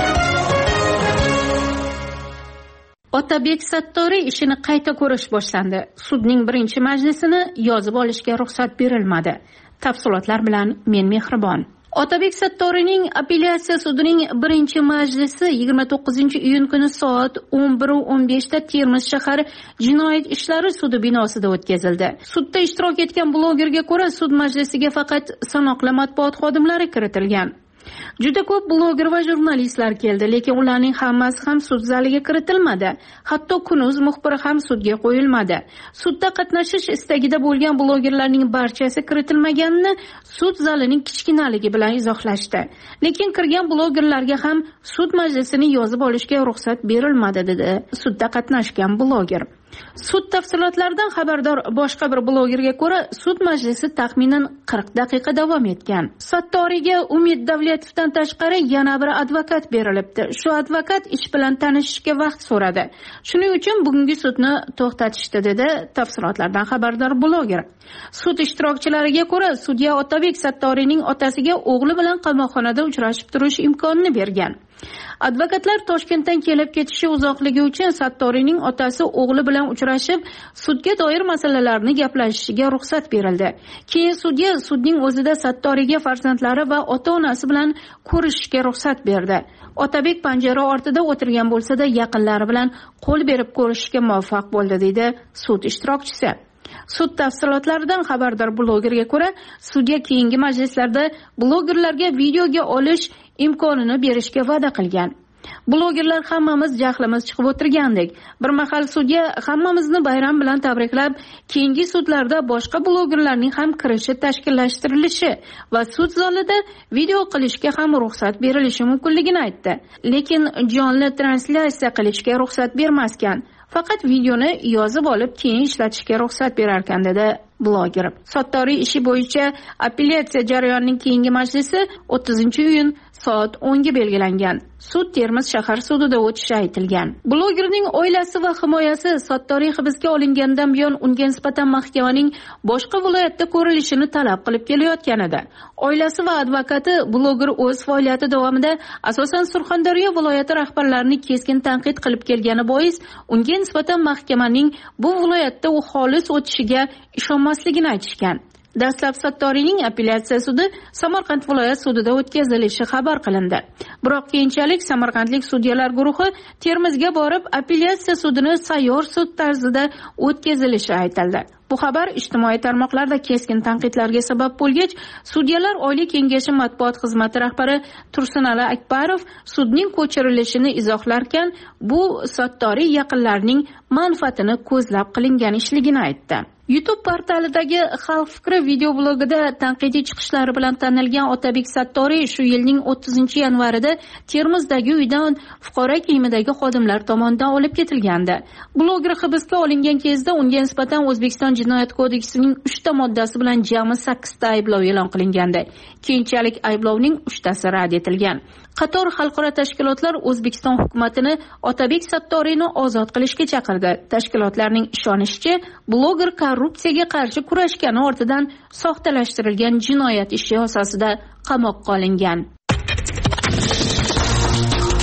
Otabek Sattoriy ishini qayta ko'rish boshlandi. Sudning birinchi majlisini yozib olishga ruxsat berilmadi. Tafsilotlar bilan men Mehribon. Otabek Sattoriyning apellyatsiya sudining birinchi majlisi yigirma to'qqizinchi iyun kuni soat o'n bir o'n besh da Termiz shahar jinoyat ishlari sudi binosida o'tkazildi. Sudda ishtirok etgan blogerga ko'ra, sud majlisiga faqat sanoqli matbuot xodimlari kiritilgan. Juda ko'p bloger va jurnalistlar keldi, lekin ularning hammasi ham sud zaliga kiritilmadi. Hatto Kunuz muxbiri ham sudga qo'yilmadi. Sudda qatnashish istagida bo'lgan blogerlarning barchasi kiritilmaganini sud zalining kichkinaligi bilan izohlashdi. Lekin kirgan blogerlarga ham sud majlisini yozib olishga ruxsat berilmadi, dedi sudda qatnashgan bloger. Sud tafsilotlaridan xabardor boshqa bir blogerga ko'ra, sud majlisi taxminan qirq daqiqa davom etgan. Sattoriyga Umid Davletovdan tashqari yana bir advokat berilibdi. Shu advokat ish bilan tanishishga vaqt so'radi. Shuning uchun bugungi sudni to'xtatishdi, dedi tafsilotlardan xabardor bloger. Sud ishtirokchilariga ko'ra, sudya Otabek Sattoriyning otasiga o'g'li bilan qamoqxonada uchrashib turish imkonini bergan. Advokatlar Toshkentdan kelib ketishi uzoqligi uchun Sattoriyning otasi o'g'li bilan uchrashib, sudga doir masalalarni gaplashishiga ruxsat berildi. Keyin sudya sudning o'zida Sattoriyga farzandlari va ota-onasi bilan ko'rishishga ruxsat berdi. Otabek panjara ortida o'tirgan bo'lsa-da, yaqinlari bilan qo'l berib ko'rishishga muvaffaq bo'ldi, dedi sud ishtirokchisi. Sud tafsilotlaridan xabardor blogerga ko'ra, sudya keyingi majlislarda blogerlarga videoga olish imkonini berishga va'da qilgan. Blogerlar hammamiz jahlimiz chiqib o'tirgandik. Bir mahal sudya hammamizni bayram bilan tabriklab, keyingi sudlarda boshqa blogerlarning ham kirishi tashkillashtirilishi va sud zalida video qilishga ham ruxsat berilishi mumkinligini aytdi. Lekin jonli translyatsiya qilishga ruxsat bermaskan. Faqat videoni yozib olib keyin ishlatishga ruxsat berar ekan, dedi bloger. Sattoriy ishi bo'yicha apellyatsiya jarayonining keyingi majlisi o'ttizinchi iyun soat o'nga belgilangan. Sud Termiz shahar sudida o'tishi aytilgan. Blogerning oilasi va himoyasi Sattoriy hibsga olingandan buyon unga nisbatan mahkamaning boshqa viloyatda ko'rilishini talab qilib kelayotgan edi. Oilasi va advokati bloger o'z faoliyati davomida asosan Surxondaryo viloyati rahbarlarini keskin tanqid qilib kelgani bois unga nisbatan mahkamaning bu viloyatda u xolis o'tishiga ishonmasligini aytishgan. Dastlab Sattoriyning apellyatsiya sudi Samarqand viloyat sudida o'tkazilishi xabar qilindi. Biroq keyinchalik Samarqandlik sudyalar guruhi Termizga borib apellyatsiya sudini sayyor sud tarzida o'tkazilishi aytildi. Bu xabar ijtimoiy tarmoqlarda keskin tanqidlarga sabab bo'lgach, sudyalar Oliy kengashi matbuot xizmati rahbari Tursunali Akbarov sudning ko'chirilishini izohlarkan, bu Sattoriy yaqinlarining manfaatini ko'zlab qilingan ishligini aytdi. YouTube portalidagi Xalq fikri videoblogida tanqidiy chiqishlari bilan tanilgan Otabek Sattoriy shu yilning o'ttizinchi yanvarida Termizdagi uydan fuqaro kiyimidagi xodimlar tomonidan olib ketilgandi. Bloger hibsga olingan kezda unga nisbatan O'zbekiston Jinoyat kodeksining uchta moddasi bilan jami sakkizta ayblov e'lon qilingandi. Keyinchalik ayblovning uchtasi rad etilgan. Qator xalqaro tashkilotlar O'zbekiston hukumatini Otabek Sattoriyni ozod qilishga chaqirdi. Tashkilotlarning ishonishicha, bloger korrupsiyaga qarshi kurashgani ortidan soxtalashtirilgan jinoyat ishi asosida qamoqqa olingan.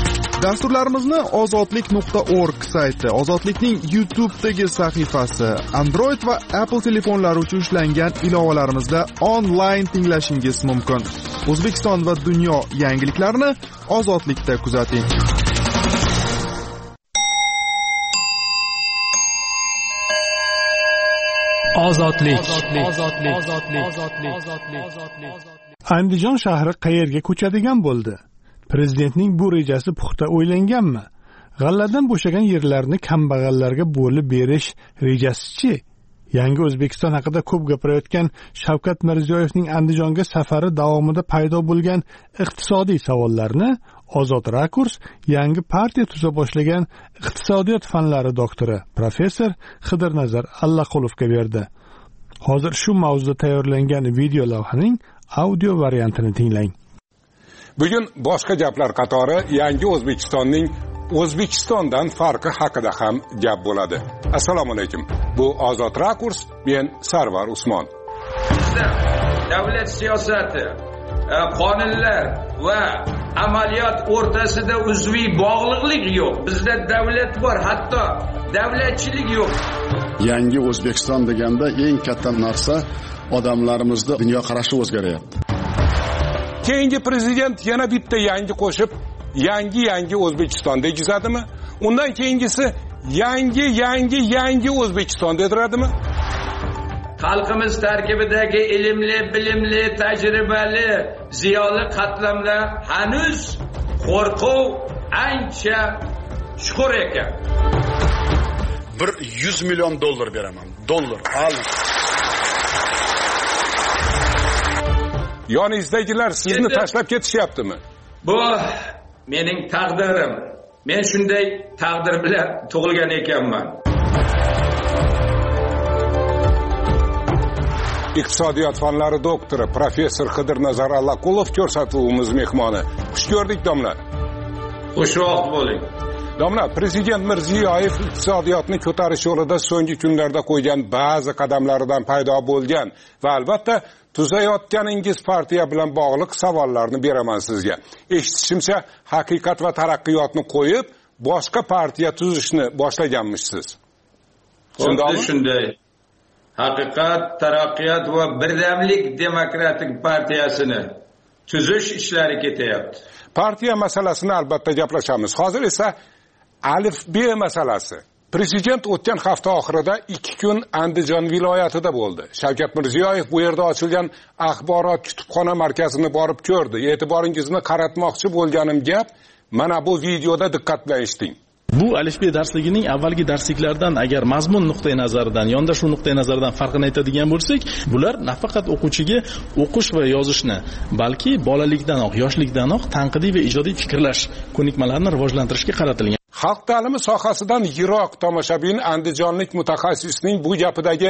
Dasturlarimizni ozodlik nuqta org sayti, Ozodlikning YouTube'dagi sahifasi, Android va Apple telefonlari uchun ishlangan ilovalarimizda onlayn tinglashingiz mumkin. O'zbekiston va dunyo yangiliklarini Ozodlikda kuzating. Ozodlik. Andijon shahri qayerga ko'chadigan bo'ldi? Prezidentning bu rejasi puxta o'ylanganmi? G'alladan bo'shagan yerlarni kambag'allarga bo'lib berish rejasi-chi? Yangi O'zbekiston haqida ko'p gapirayotgan Shavkat Mirziyoyevning Andijonga safari davomida paydo bo'lgan iqtisodiy savollarni Ozod Rakurs yangi partiya tuza boshlagan iqtisodiyot fanlari doktori professor Xidirnazar Allaqulovga berdi. Hozir shu mavzuda tayyorlangan video lavhaning audio variantini tinglang. Bugun boshqa gaplar qatori yangi O'zbekistonning O'zbekistondan farqi haqida ham gap bo'ladi. Assalomu alaykum. Bu Ozod Rakurs, men Sarvar Usmon. Bizda davlat siyosati, qonunlar va amaliyot o'rtasida uzviy bog'liqlik yo'q. Bizda davlat bor, hatto davlatchilik yo'q. Yangi O'zbekiston deganda eng katta narsa odamlarimizda dunyoqarashi o'zgaryapti. Keyingi prezident yana bitta yangi qo'shib, yangi-yangi O'zbekiston degizadimi? Undan keyingisi yangi yangi yangi O'zbekiston dediradimi? Xalqimiz tarkibidagi ilmli, bilimli, tajribali, ziyoli qatlamlar hanuz qo'rquv ancha chuqur ekan. bir yuz million dollar beraman. Dollar. Al. Yoningizdagilar sizni tashlab ketishyaptimi? Bu mening taqdirim. Men shunday taqdir bilan tug'ilgan ekanman. Iqtisodiyot fanlari doktori professor Xidirnazar Allaqulov ko'rsatuvimiz mehmoni. Xush ko'rdik, domla. Xush vaqt bo'ling. Domla, prezident Mirziyoyev iqtisodiyotni ko'tarish yo'lida so'nggi kunlarda qo'ygan ba'zi qadamlaridan paydo bo'lgan va albatta tuzayotganingiz partiya bilan bog'liq savollarni beraman sizga. Eshitishimcha, haqiqat va taraqqiyotni qo'yib, boshqa partiya tuzishni boshlaganmishsiz. Shundaymi? Shunday. Haqiqat, taraqqiyot va birdamlik demokratik partiyasini tuzish ishlari ketyapti. Partiya masalasini albatta gaplashamiz. Hozir esa Alif B masalasi. Prezident o'tgan hafta oxirida ikki kun Andijon viloyatida bo'ldi. Shavkat Mirziyoyev bu yerda ochilgan axborot kutubxona markazini borib ko'rdi. E'tiboringizni qaratmoqchi bo'lganim gap, mana bu videoda diqqat bilan eshiting. Bu alifbe darsligining avvalgi darsliklardan agar mazmun nuqtai nazaridan, yondashuv nuqtai nazaridan farqini aytadigan bo'lsak, bular nafaqat o'quvchiga o'qish va yozishni, balki bolalikdanoq, yoshlikdanoq tanqidiy va ijodiy fikrlash ko'nikmalarini rivojlantirishga qaratilgan. Xalq ta'limi sohasidan yiroq tomoshabin andijonlik mutaxassisning bu gapidagi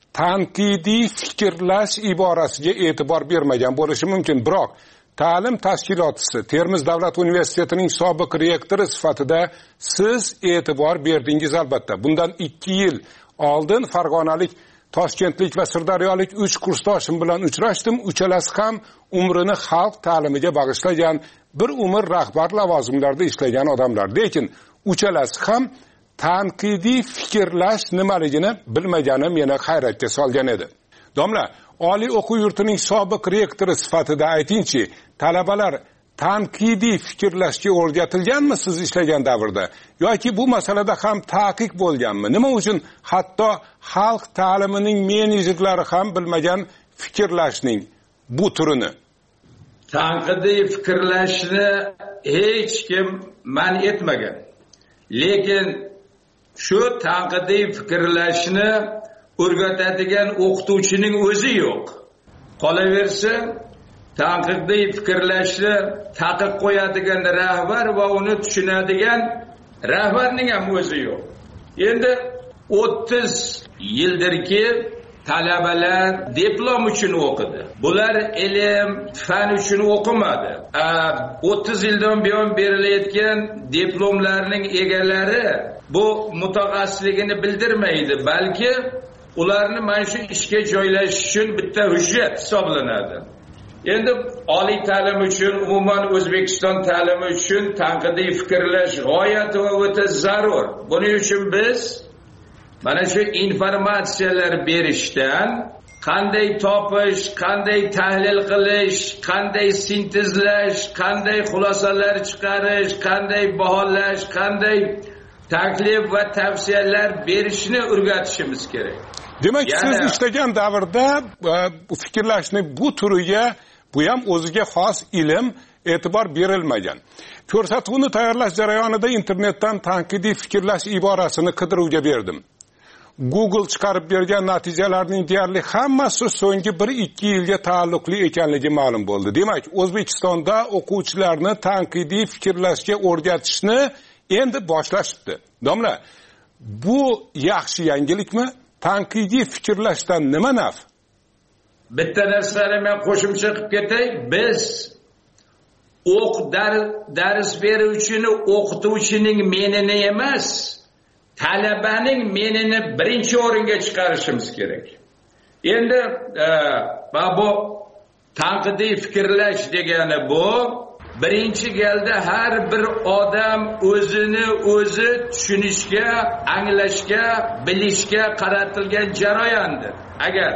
tanqidiy fikrlash iborasiga e'tibor bermagan bo'lishi mumkin, biroq ta'lim tashkilotchisi Termiz davlat universitetining sobiq rektori sifatida siz e'tibor berdingiz albatta. Bundan ikki yil oldin farg'onalik, toshkentlik va sirdaryolik uch kursdoshim bilan uchrashdim. Uchalasi ham umrini xalq ta'limiga bag'ishlagan, bir umr rahbar lavozimlarda ishlagan odamlar. Lekin uchalasi ham tanqidiy fikrlash nimaligini bilmagani meni hayratga solgan edi. Domla, oliy o'quv yurtining sobiq rektori sifatida aytingchi, talabalar tanqidiy fikrlashga o'rgatilganmi siz ishlagan davrda, yoki bu masalada ham taqiq bo'lganmi? Nima uchun hatto xalq ta'limining menejerlari ham bilmagan fikrlashning bu turini? Tanqidiy fikrlashni hech kim man etmagan. Lekin shu tanqidiy fikrlashni o'rgatadigan o'qituvchining o'zi yo'q. Qolaversa, tanqidiy fikrlashni taqiq qo'yadigan rahbar va uni tushunadigan rahbarning ham o'zi yo'q. Endi o'ttiz yildirki talabalar diplom uchun o'qidi. Bular ilm, fan uchun o'qimadi. o'ttiz yildan buyon berilayotgan diplomlarning egalari bu mutaxassisligini bildirmaydi, balki ularni mana shu ishga joylashish uchun bitta hujjat hisoblanadi. endi oliy ta'lim uchun, umuman O'zbekiston ta'limi uchun tanqidiy fikrlash g'oyat va o'ta zarur. Buning uchun biz mana shu informatsiyalar berishdan qanday topish, qanday tahlil qilish, qanday sintezlash, qanday xulosalar chiqarish, qanday baholash, qanday taklif va tavsiyalar berishni o'rgatishimiz kerak. Demak, siz ishlagan davrda fikrlashni bu turiga, bu ham o'ziga xos ilm, e'tibor berilmagan. Ko'rsatuvni tayyorlash jarayonida internetdan tanqidiy fikrlash iborasini qidiruvga berdim. Google chiqarib bergan natijalarning deyarli hammasi so'nggi bir ikki yilga taalluqli ekanligi ma'lum bo'ldi. Demak, O'zbekistonda o'quvchilarni tanqidiy fikrlashga o'rgatishni endi boshlashibdi. Domla, bu yaxshi yangilikmi? Tanqidiy fikrlashdan nima naf? Bitta narsani men qo'shimcha qilib ketay. Biz o'q dars beruvchini, o'qituvchining menini emas, talabaning menini birinchi o'ringa chiqarishimiz kerak. Endi bu tanqidiy fikrlash degani bu birinchi galda har bir odam o'zini o'zi tushunishga, anglashga, bilishga qaratilgan jarayondir. Agar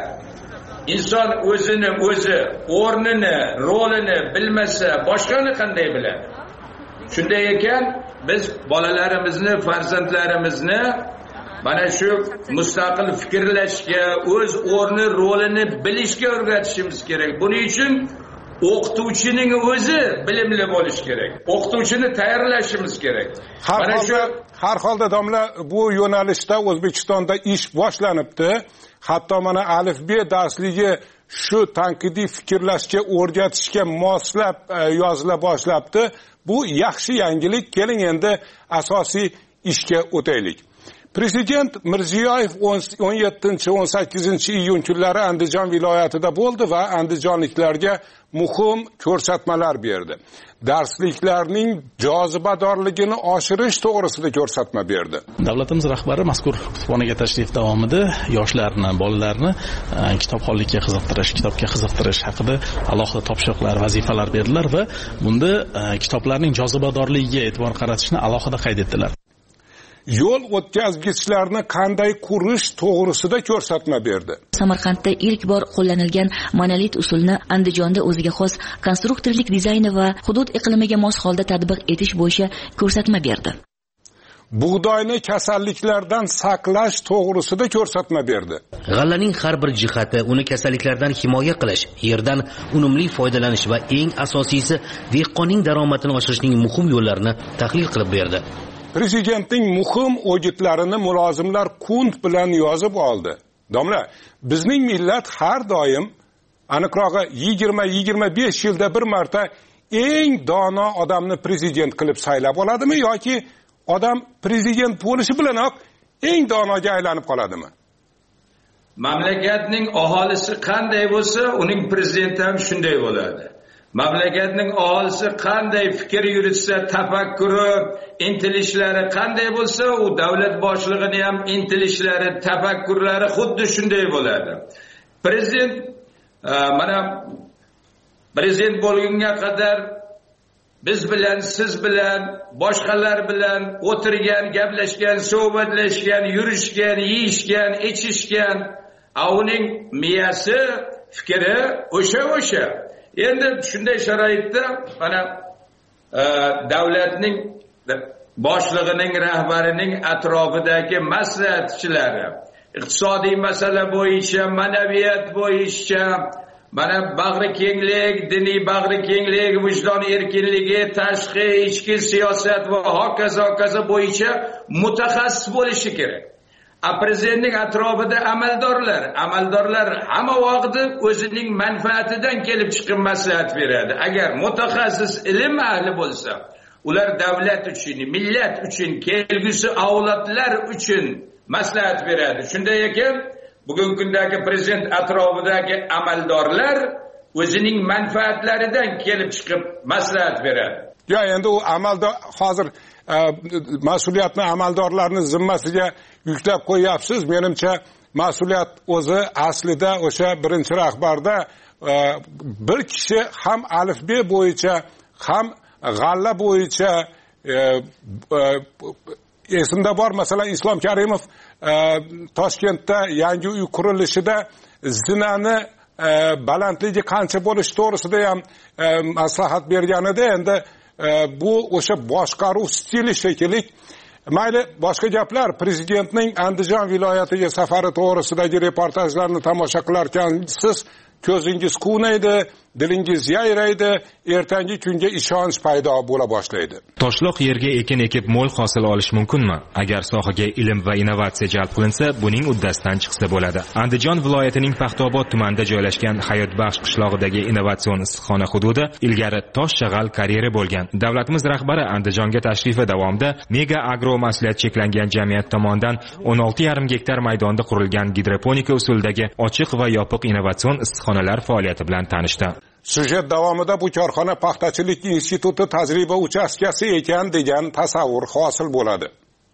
inson o'zini o'zi, o'rnini, rolini bilmasa, boshqani qanday biladi? Shunday ekan, biz bolalarimizni, farzandlarimizni mana shu mustaqil fikrlashga, o'z o'rni, rolini bilishga o'rgatishimiz kerak. Buning uchun o'qituvchining o'zi bilimli bo'lish kerak. O'qituvchini tayyorlashimiz kerak. Mana shu har holda domla bu yo'nalishda O'zbekistonda ish boshlanibdi. Hatto mana alif be darsligi shu tanqidiy fikrlashga o'rgatishga moslab yozila boshlabdi. Bu yaxshi yangilik. Keling endi asosiy ishga o'taylik. Prezident Mirziyoyev o'n yettinchi o'n sakkizinchi iyun kunlari Andijon viloyatida bo'ldi va andijonliklarga muhim ko'rsatmalar berdi. Darsliklarning jozibadorligini oshirish to'g'risida ko'rsatma berdi. Davlatimiz rahbari mazkur kutubxonaga tashrif davomida yoshlarni, bolalarni kitobxonlikka qiziqtirish, kitobga qiziqtirish haqida alohida topshiriqlar, vazifalar berdilar va bunda kitoblarning jozibadorligiga e'tibor qaratishni alohida qayd etdilar. Yo'l o'tkazgichlarni qanday qurish to'g'risida ko'rsatma berdi. Samarqandda ilk bor qo'llanilgan monolit usulni Andijonda o'ziga xos konstruktorlik dizayni va hudud iqlimiga mos holda tatbiq etish bo'yicha ko'rsatma berdi. Bug'doyni kasalliklardan saqlash to'g'risida ko'rsatma berdi. G'allaning har bir jihati uni kasalliklardan himoya qilish, yerdan unumli foydalanish va eng asosiysi dehqonning daromadini oshirishning muhim yo'llarini tahlil qilib berdi. Prezidentning muhim o'gitlarini mulozimlar qunt bilan yozib oldi. Domla, bizning millat har doim, aniqrog'i yigirma yigirma besh yilda bir marta eng dono odamni prezident qilib saylab oladimi yoki odam prezident bo'lishi bilanoq eng donoga aylanib qoladimi? Mamlakatning aholisi qanday bo'lsa, uning prezidenti ham shunday bo'ladi. Mamlakatning aholisi qanday fikr yuritsa, tafakkuri, intilishlari qanday bo'lsa, u davlat boshlig'ining ham intilishlari, tafakkurlari xuddi shunday bo'ladi. Prezident mana prezident bo'lgunga qadar biz bilan, siz bilan, boshqalar bilan o'tirgan, gaplashgan, suhbatlashgan, yurishgan, yeyishgan, ichishgan, uning miyasi, fikri o'sha-o'sha. Endi shunday sharoitda mana davlatning boshlig'ining, rahbarining atrofidagi maslahatchilari iqtisodiy masala bo'yicha, ma'naviyat bo'yicha, mana bag'ri kenglik, diniy bag'ri kenglik, vijdon erkinligi, tashqi, ichki siyosat va hokazo hokazo bo'yicha mutaxassis bo'lishi kerak. A prezidentning atrofida amaldorlar, amaldorlar hamma vaqtda o'zining manfaatidan kelib chiqib maslahat beradi. Agar mutaxassis ilm ahli bo'lsa, ular davlat uchun, millat uchun, kelgusi avlodlar uchun maslahat beradi. Shunday ekan, bugungi kundagi prezident atrofidagi amaldorlar o'zining manfaatlaridan kelib chiqib maslahat beradi. Ya endi u amaldor hozir mas'uliyatni amaldorlarning zimmasiga yuklab qo'yapsiz. Menimcha mas'uliyat o'zi aslida o'sha birinchi rahbarda bir kishi ham alifbe bo'yicha ham g'alla bo'yicha esimda bor, masalan Islom Karimov Toshkentda yangi uy qurilishida zinani balandligi qancha bo'lishi to'g'risida ham maslahat bergan edi. Endi bu o'sha boshqaruv stili shekilli. Mayli, boshqa gaplar. Prezidentning Andijon viloyatiga safari to'g'risidagi reportajlarni tomosha qilarkan siz ko'zingiz quvnaydi, dilingiz yayraydi, ertangi kunga ishonch paydo bo'la boshlaydi. Toshloq yerga ekin ekib mo'l hosil olish mumkinmi? Agar sohaga ilm va innovatsiya jalb qilinsa, buning uddasidan chiqsa bo'ladi. Andijon viloyatining Paxtaobod tumanida joylashgan Hayotbaxsh qishlog'idagi innovatsion issiqxona hududi ilgari tosh shag'al karyeri bo'lgan. Davlatimiz rahbari Andijonga tashrifi davomida Mega Agro mas'uliyat cheklangan jamiyat tomonidan o'n olti yarim gektar maydonda qurilgan gidroponika usulidagi ochiq va yopiq innovatsion issiqxonalar faoliyati bilan tanishdi. Sujet davomida bu korxona paxtachilik instituti tajriba uchastkasi ekan degan tasavvur hosil bo'ladi.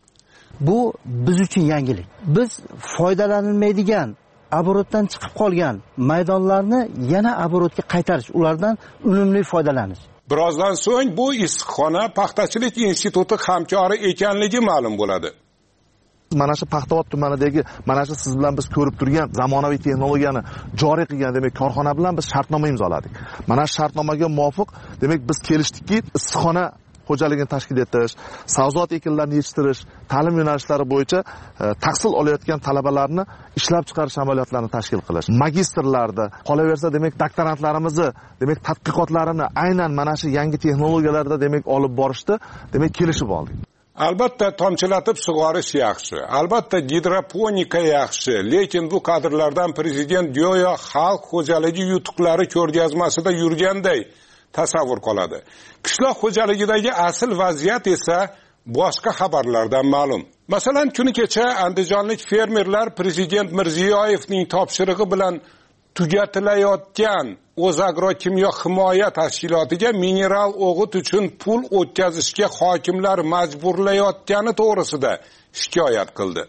Bu biz uchun yangilik. Biz foydalanilmaydigan, aborotdan chiqib qolgan maydonlarni yana aborotga qaytarish, ulardan unumli foydalanish. Birozdan so'ng bu issiqxona paxtachilik instituti hamkori ekanligi ma'lum bo'ladi. Mana shu Paxtaobod tumanidagi, mana shu siz bilan biz ko'rib turgan zamonaviy texnologiyani joriy qilgan demak korxona bilan biz shartnoma imzoladik. Mana shu shartnomaga muvofiq demak biz kelishdikki, issiqxona xo'jaligini tashkil etish, sabzavot ekinlarini yetishtirish, ta'lim yo'nalishlari bo'yicha e, tahsil olayotgan talabalarni ishlab chiqarish amaliyotlarini tashkil qilish. Magistrlarda qolaversa demak doktorantlarimizni demak tadqiqotlarini aynan mana shu yangi texnologiyalarda demak olib borishda demak kelishib oldik. Albatta tomchilatib sug'orish yaxshi, albatta gidroponika yaxshi, lekin bu kadrlardan prezident go'yo xalq xo'jaligi yutuqlari ko'rgazmasida yurganday tasavvur qoladi. Qishloq xo'jaligidagi asl vaziyat esa boshqa xabarlardan ma'lum. Masalan, kuni kecha andijonlik fermerlar prezident Mirziyoyevning topshirig'i bilan tugatilayotgan O'zagrokimyo himoya tashkilotiga mineral o'g'it uchun pul o'tkazishga hokimlar majburlayotgani to'g'risida shikoyat qildi.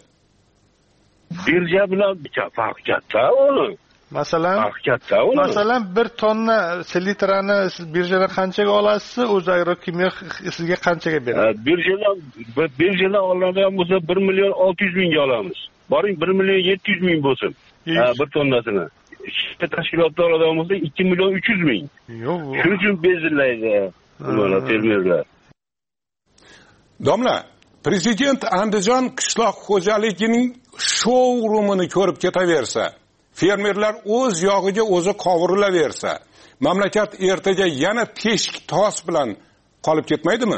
Birja bilan farq katta uni. Masalan, masalan bir tonna selitrani siz birjadan qanchaga olasiz, O'zagrokimyo sizga qanchaga beradi? Birjadan birjadan oladigan bo'lsa bir million olti yuz mingga olamiz. Boring bir million yetti yuz ming bo'lsin. Bir tonnasini. İşte tashkilotda oladigan bo'lsa ikki million uch yuz ming. Yo'q. Shuning uchun bezillaydi ular fermerlar. Domla, prezident Andijon qishloq xo'jaligining shou-rumini ko'rib ketaversa, fermerlar o'z yog'iga o'zi qovurilaversa, mamlakat ertaga yana teshik tos bilan qolib ketmaydimi?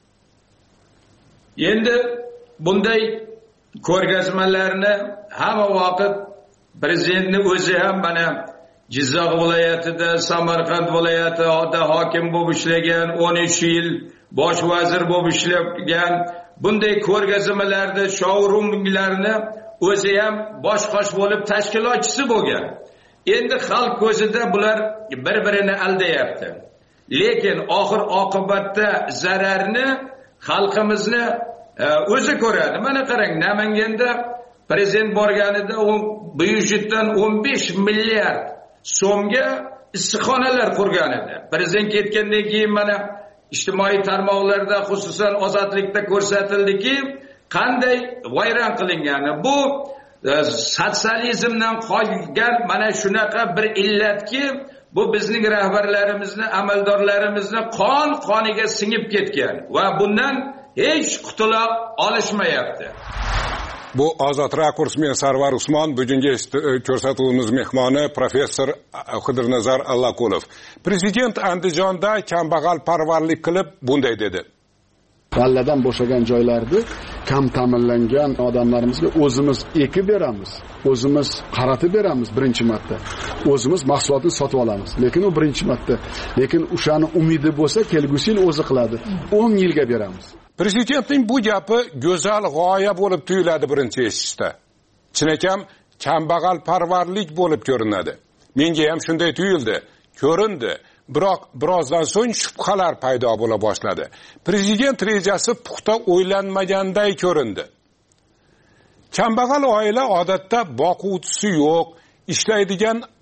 Endi bunday ko'rgazmalarni hamma vaqt prezidentning o'zi ham mana Jizzax viloyatida, Samarqand viloyatida hokim bo'lib ishlagan, o'n uch yil bosh vazir bo'lib ishlagan, bunday ko'rgazmalarda showroomlarni o'zi ham bosh-qosh bo'lib tashkilotchisi bo'lgan. Endi xalq ko'zida bular bir-birini aldayapti. Lekin oxir oqibatda zararni xalqimizni o'zi ko'radi. Mana qarang, Namanganda prezident borganida u byudjetdan o'n besh milliard so'mga issiqxonalar qurgan edi. Prezident ketgandan keyin mana ijtimoiy tarmoqlarda, xususan Ozodlikda ko'rsatildiki, qanday vayron qilingani. Bu sotsializmdan qolgan mana shunaqa bir illatki, bu bizning rahbarlarimizni, amaldorlarimizni qon qoniga singib ketgan va bundan hech qutula olishmayapti. Bu Ozod Rakurs, men Sarvar Usmon, bugungi ko'rsatuvimiz mehmoni professor Xidirnazar Allaqulov. Prezident Andijonda kambag'al parvarlik qilib bunday dedi. G'alladan bo'shagan joylarni kam ta'minlangan odamlarimizga o'zimiz ekib beramiz, o'zimiz qaratib beramiz birinchi marta. O'zimiz mahsulotni sotib olamiz. Lekin u birinchi marta. Lekin o'shani umidi bo'lsa, kelgusi yil o'zi qiladi. o'n yilga beramiz. Prezidentning bu gapi go'zal g'oya bo'lib tuyuladi birinchi eshitishda. Chinakam kambag'al parvarlik bo'lib ko'rinadi. Menga ham shunday tuyuldi, ko'rindi. Biroq birozdan so'ng shubhalar paydo bo'la boshladi. Prezident rejasi puxta o'ylanmaganday ko'rindi. Kambag'al oila odatda boquvchisi yo'q, ishlaydigan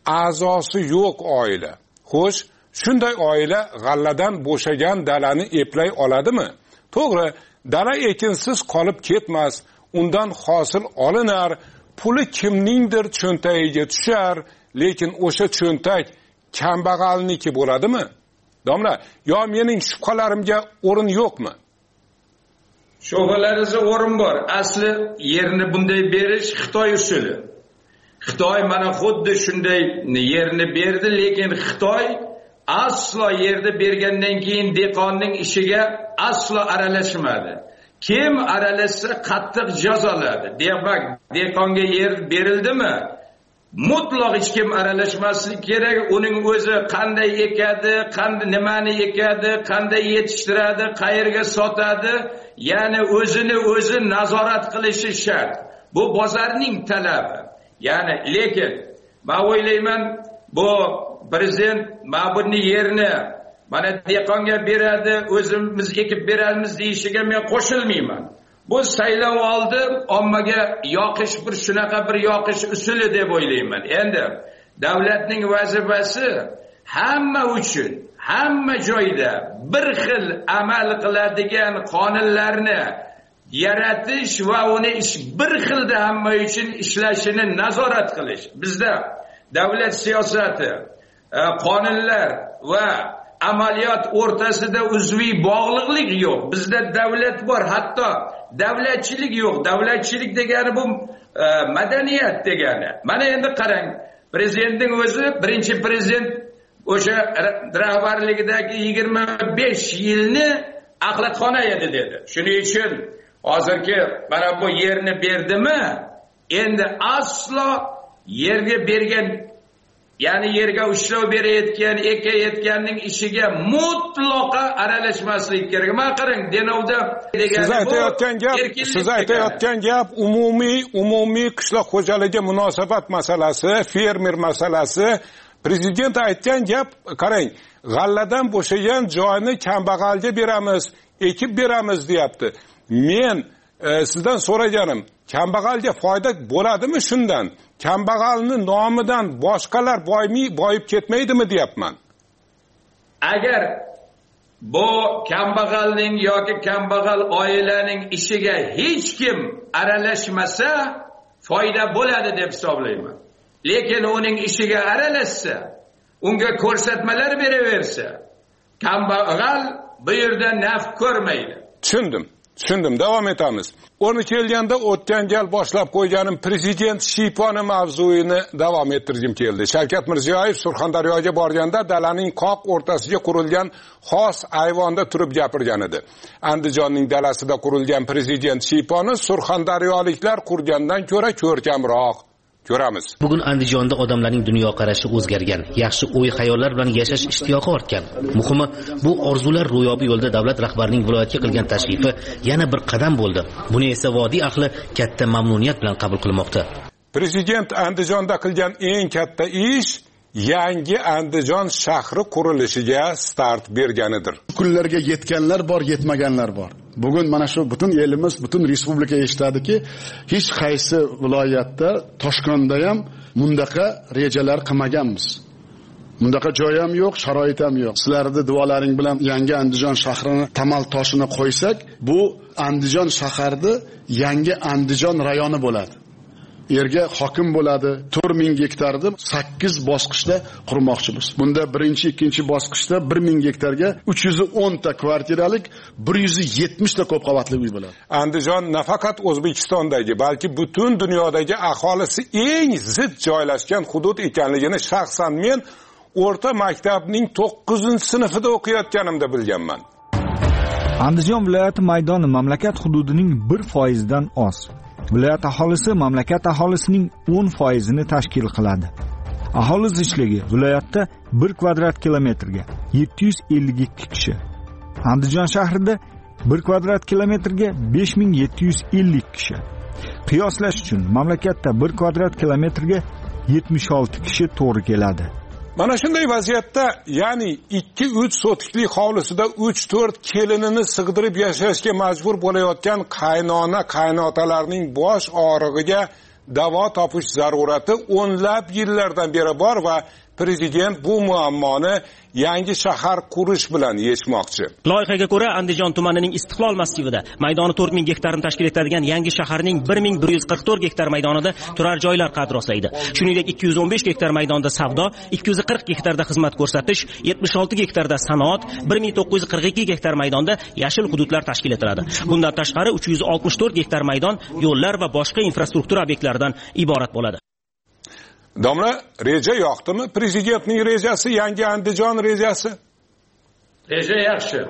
a'zosi yo'q oila. Xo'sh, shunday oila g'alladan bo'shagan dalani eplay oladimi? To'g'ri, dala ekinsiz qolib ketmas, undan hosil olinar, puli kimningdir cho'ntagiga tushar, lekin o'sha cho'ntak kambag'alniki bo'ladimi? Domla, yo mening shubhalarimga o'rin yo'qmi? Shubhalaringizga o'rin bor. Asli yerni bunday berish Xitoy usuli. Xitoy mana xuddi shunday yerni berdi, lekin Xitoy aslo yerni bergandan keyin dehqonning ishiga aslo aralashmadi. Kim aralashsa qattiq jazoladi. Demak, dehqonga yer berildimi? Mutlaq hech kim aralashmaslik kerak. Uning o'zi qanday ekadi, qanday nimani ekadi, qanday yetishtiradi, qayerga sotadi, ya'ni o'zini o'zi nazorat qilishi shart. Bu bozorning talabi. Ya'ni lekin men o'ylayman, bu prezident ma'budni yerni mana dehqonga beradi, o'zimiz ekib beramiz deyishiga men qo'shilmayman. Bu saylov oldi ommaga yoqish bir shunaqa bir yoqish usuli deb o'ylayman. Endi davlatning vazifasi hamma uchun, hamma joyda bir xil amal qiladigan qonunlarni yaratish va uni ish bir xilda hamma uchun ishlashini nazorat qilish. Bizda davlat siyosati, qonunlar va amaliyot o'rtasida uzviy bog'liqlik yo'q. Bizda davlat bor, hatto davlatchilik yo'q. Davlatchilik degani bu e, madaniyat degani. Mana endi qarang, prezidentning o'zi, birinchi prezident o'sha rahbarligidagi yigirma besh yilni axlatxona edi dedi. Shuning uchun hozirgi mana bu yerni berdimi? Endi aslo yerga bergan, ya'ni yerga ushlov berayotgan, ekayotganning ishiga mutlaqo aralashmaslik kerak. Men qarang, Denovda degan siz aytayotgan gap, siz aytayotgan gap umumiy, umumiy qishloq xo'jaligi munosabat masalasi, fermer masalasi. Prezident aytgan gap, qarang, g'alladan bo'shagan joyni kambag'alga beramiz, ekib beramiz deyapti. Men e, sizdan so'raganim, kambag'alga foyda bo'ladimi shundan? Kambag'alni nomidan boshqalar boymi, boyib ketmaydimi deyapman. Agar bu kambag'alning yoki kambag'al oilaning ishiga hech kim aralashmasa, foyda bo'ladi deb hisoblayman. Lekin uning ishiga aralashsa, unga ko'rsatmalar beraversa, kambag'al bu yerda naf ko'rmaydi. Tushundim. Tushundim, davom etamiz. O'rni kelganda o'tgan gal boshlab qo'yganim prezident shiyponi mavzuyini davom ettirgim keldi. Shavkat Mirziyoyev Surxondaryoga borganda dalaning qoq o'rtasiga qurilgan xos ayvonda turib gapirgan edi. Andijonning dalasida qurilgan prezident shiyponi surxondaryoliklar qurgandan ko'ra ko'rkamroq. Ko'ramiz. Bugun Andijonda odamlarning dunyoqarashi o'zgargan, yaxshi o'y-xayollar bilan yashash ishtiyoqi ortgan. Muhimi, bu orzular ro'yobi yo'lda davlat rahbarining viloyatga qilgan tashrifi yana bir qadam bo'ldi. Buni esa vodiy ahli katta mamnuniyat bilan qabul qilmoqda. Prezident Andijonda qilgan eng katta ish yangi Andijon shahri qurilishiga start berganidir. Kunlarga yetganlar bor, yetmaganlar bor. Bugun mana shu butun elimiz, butun respublika eshitadiki, hech qaysi viloyatda, Toshkentda ham bundaqa rejalar qilmaganmiz. Bundaqa joy ham yo'q, sharoit ham yo'q. Sizlarning duolaring bilan yangi Andijon shahrini tamal toshini qo'ysak, bu Andijon shaharida yangi Andijon rayoni bo'ladi. Yerga hokim bo'ladi. to'rt ming gektarda sakkiz bosqichda qurmoqchimiz. Bunda birinchi, ikkinchi bosqichda bir ming gektarga uch yuz o'n ta kvartiralik, bir yuz yetmish ta ko'p qavatli uy bo'ladi. Andijon nafaqat O'zbekistondagi, balki butun dunyodagi aholisi eng zid joylashgan hudud ekanligini shaxsan men o'rta maktabning to'qqizinchi sinfida o'qiyotganimda bilganman. Andijon viloyati maydoni mamlakat hududining bir foiz dan oz. Viloyat aholisi mamlakat aholisining o'n foiz ni tashkil qiladi. Aholi zichligi viloyatda bir kvadrat kilometrga yetti yuz ellik ikki kishi. Andijon shahrida bir kvadrat kilometrga besh ming yetti yuz ellik kishi. Qiyoslash uchun mamlakatda bir kvadrat kilometrga yetmish olti kishi to'g'ri keladi. Mana shunday vaziyatda, ya'ni ikki uch sotikli hovlisida uch to'rt kelinini sig'dirib yashashga majbur bo'layotgan qaynona qaynotalarning bosh og'rig'iga davo topish zarurati o'nlab yillardan beri bor va prezident bu muammoni yangi shahar qurish bilan yechmoqchi. Loyihaga ko'ra Andijon tumanining Istiqlol masjidida maydoni to'rt ming gektarni tashkil etadigan yangi shaharning bir ming bir yuz qirq to'rt gektar maydonida turar joylar qad rostlaydi. Shuningdek ikki yuz o'n besh gektar maydonda savdo, ikki yuz qirq gektarda xizmat ko'rsatish, yetmish olti gektarda sanoat, bir ming to'qqiz yuz qirq ikki gektar maydonda yashil hududlar tashkil etiladi. Bundan tashqari uch yuz oltmish to'rt gektar maydon yo'llar va boshqa infrastruktura obyektlaridan iborat bo'ladi. Domla, reja yoqdimi? Prezidentning rejasi, yangi Andijon rejasi? Reja yaxshi.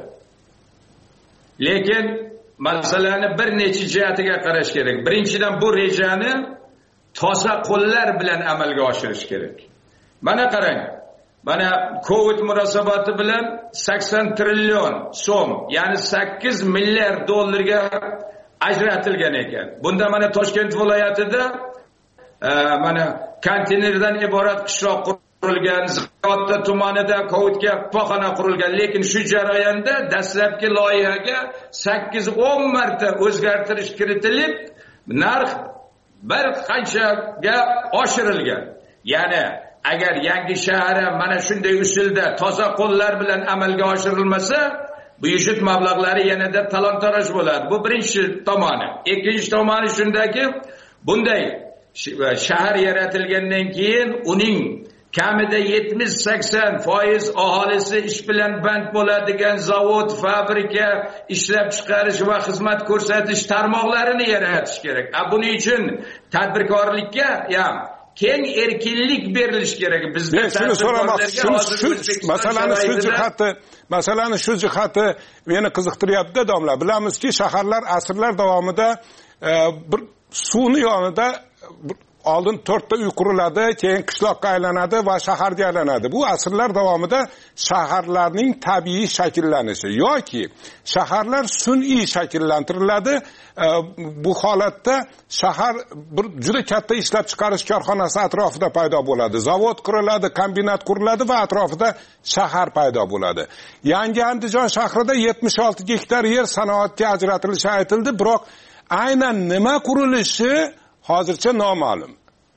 Lekin masalani bir necha jihatiga qarash kerak. Birinchidan bu rejani toza qo'llar bilan amalga oshirish kerak. Mana qarang. Mana Covid munosabati bilan sakson trillion so'm, ya'ni sakkiz milliard dollarga ajratilgan ekan. Bunda mana Toshkent viloyatida mana konteynerdan iborat qishloq qurilgan, Ziqotda tumanida Covidga shifoxona qurilgan, lekin shu jarayonda dastlabki loyihaga sakkiz o'n marta o'zgartirish kiritilib, narx bir qanchaga oshirilgan. Ya'ni agar yangi shahar mana shunday usulda toza qo'llar bilan amalga oshirilmasa, bu yigit mablag'lari yanada talon-taroj bo'ladi. Bu birinchi tomoni. Ikkinchi tomoni shundaki, bunday shahar yaratilgandan keyin uning kamida yetmish sakson foiz aholisi ish bilan band bo'ladigan zavod, fabrika, ishlab chiqarish va xizmat ko'rsatish tarmoqlarini yaratish kerak. Buning uchun tadbirkorlikka ham keng erkinlik berilishi kerak. Bizda shuni so'ramoqchi, masalani shu jihati, masalani shu jihati meni qiziqtiryapti, domla. Bilamizki, shaharlar asrlar davomida bir suvni yonida oldin to'rtta uy quriladi, keyin qishloqqa aylanadi va shaharga aylanadi. Bu asrlar davomida shaharlarning tabiiy shakllanishi yoki shaharlar sun'iy shakllantiriladi. Bu holatda shahar bir juda katta ishlab chiqarish korxonasi atrofida paydo bo'ladi. Zavod quriladi, kombinat quriladi va atrofida shahar paydo bo'ladi. Yangi Andijon shahrida yetmish olti gektar yer sanoatga ajratilishi aytildi, biroq aynan nima qurilishi hozircha noma'lum.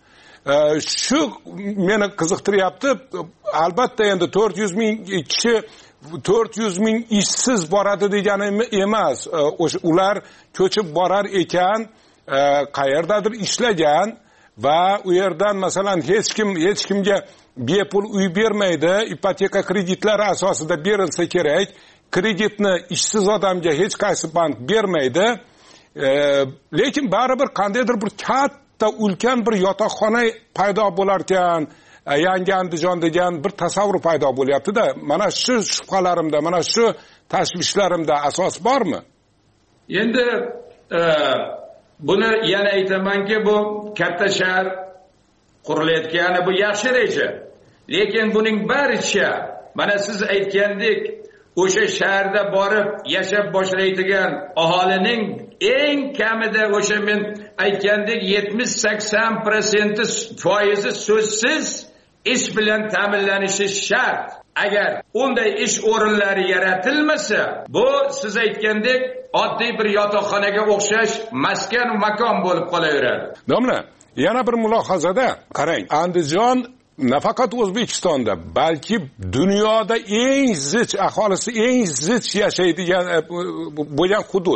Shu meni qiziqtiryapti. Albatta endi to'rt yuz ming kishi, to'rt yuz ming ishsiz boradi degani emas. Ular ko'chib borar ekan, qayerdadir ishlagan va u yerdan masalan hech kim hech kimga bepul uy bermaydi, ipoteka kreditlari asosida berilsa kerak. Kreditni ishsiz odamga hech qaysi bank bermaydi. Ee, lekin baribir qandaydir bir katta ulkan bir yotoqxona paydo bo'lar ekan, yangi Andijon degan bir tasavvur paydo bo'lyapti-da. Mana shu shubhalarimda, mana shu tashvishlarimda asos bormi? Endi e, buni yana aytamanki, bu katta shahar qurilayotgani bu yaxshi reja. Lekin buning barcha, mana siz aytgandek, o'sha shaharda borib yashab boshlaydigan aholining eng kamida o'sha men aytgandek yetmish sakson foizi so'zsiz ish bilan ta'minlanishi shart. Agar unday ish o'rinlari yaratilmasa, bu siz aytgandek oddiy bir yotoqxonaga o'xshash maskan makon bo'lib qolaveradi. Domla, yana bir mulohazada qarang, Andijon nafaqat O'zbekistonda, balki dunyoda eng zich, aholisi eng zich yashaydigan bo'lgan hudud.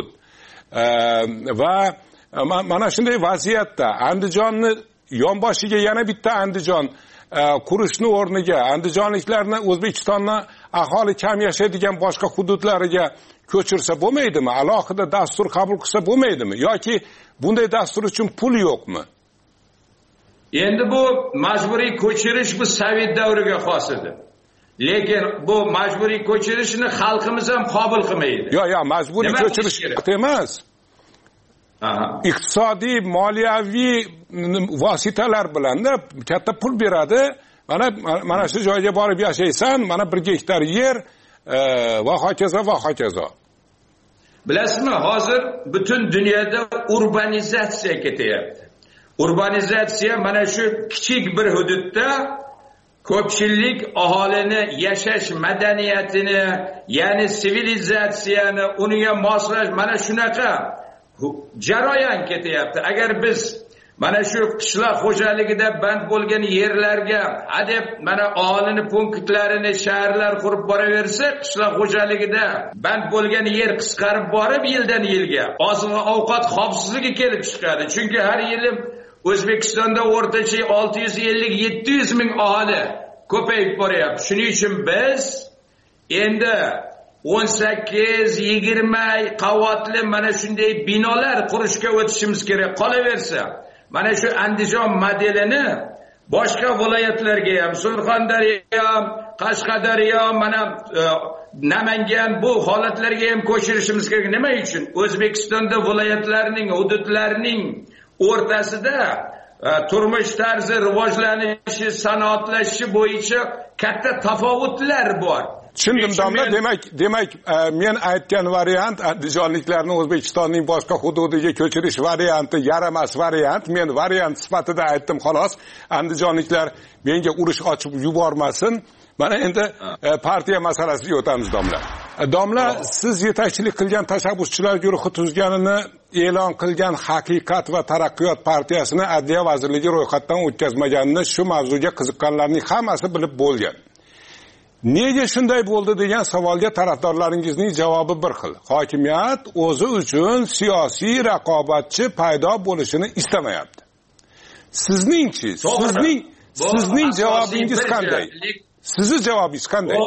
Va mana shunday vaziyatda Andijonni yonboshiga yana bitta Andijon qurishni o'rniga andijonliklarni O'zbekistonni aholi kam yashaydigan boshqa hududlariga ko'chirsa bo'lmaydimi? Alohida dastur qabul qilsa bo'lmaydimi? Yoki bunday dastur uchun pul yo'qmi? Endi bu majburiy ko'chirish bu Sovet davriga xos edi. Lekin bu majburiy ko'chirishni xalqimiz ham qabul qilmaydi. Yo'q, yo'q, majburiy ko'chirish emas. Iqtisodiy, moliyaviy vositalar bilan katta pul beradi. Mana mana shu joyga borib yashaysan, mana bir gektar yer va hokazo va hokazo. Bilasizmi, hozir butun dunyoda urbanizatsiya ketyapti. Urbanizatsiya mana shu kichik bir hududda ko'pchilik aholini yashash madaniyatini, ya'ni sivilizatsiyani uniga moslash, mana shunaqa jarayon ketyapti. Agar biz mana shu qishloq xo'jaligida band bo'lgan yerlarga hadeb mana olini punktlarini shaharlar qurib boraversa, qishloq xo'jaligida band bo'lgan yer qisqarib borib yildan yilga oziq ovqat xavfsizligi kelib chiqadi. Chunki har yili O'zbekistonda o'rtacha olti yuz ellik yetti yuz ming aholi ko'payib boryapti. Shuning uchun biz endi o'n sakkiz yigirma qavatli mana shunday binolar qurishga o'tishimiz kerak. Qolaversa, mana shu Andijon modelini boshqa viloyatlarga ham, Surxondaryo, Qashqadaryo, mana Namangan bu holatlarga ham ko'chirishimiz kerak. Nima uchun? O'zbekistonda viloyatlarning, hududlarning o'rtasida turmush tarzi rivojlanishi, sanoatlashishi bo'yicha katta tafovutlar bor. Tushundim domla, demak, demak men aytgan variant andijonliklarni O'zbekistonning boshqa hududiga ko'chirish varianti yaramas variant. Men variant sifatida aytdim xolos. Andijonliklar menga urush ochib yubormasin. Mana endi partiya masalasiga o'tamiz domla. Domla, siz yetakchilik qilgan tashabbuschilar guruhi tuzganini e'lon qilgan Haqiqat va Taraqqiyot partiyasini Adliya vazirligi ro'yxatdan o'tkazmaganini shu mavzuga qiziqqanlarning hammasi bilib bo'lgan. Nega shunday bo'ldi degan savolga tarafdorlaringizning javobi bir xil. Hokimiyat o'zi uchun siyosiy raqobatchi paydo bo'lishini istamayapti. Sizningchi, sizning sizning javobingiz qanday? Sizning javobingiz qanday?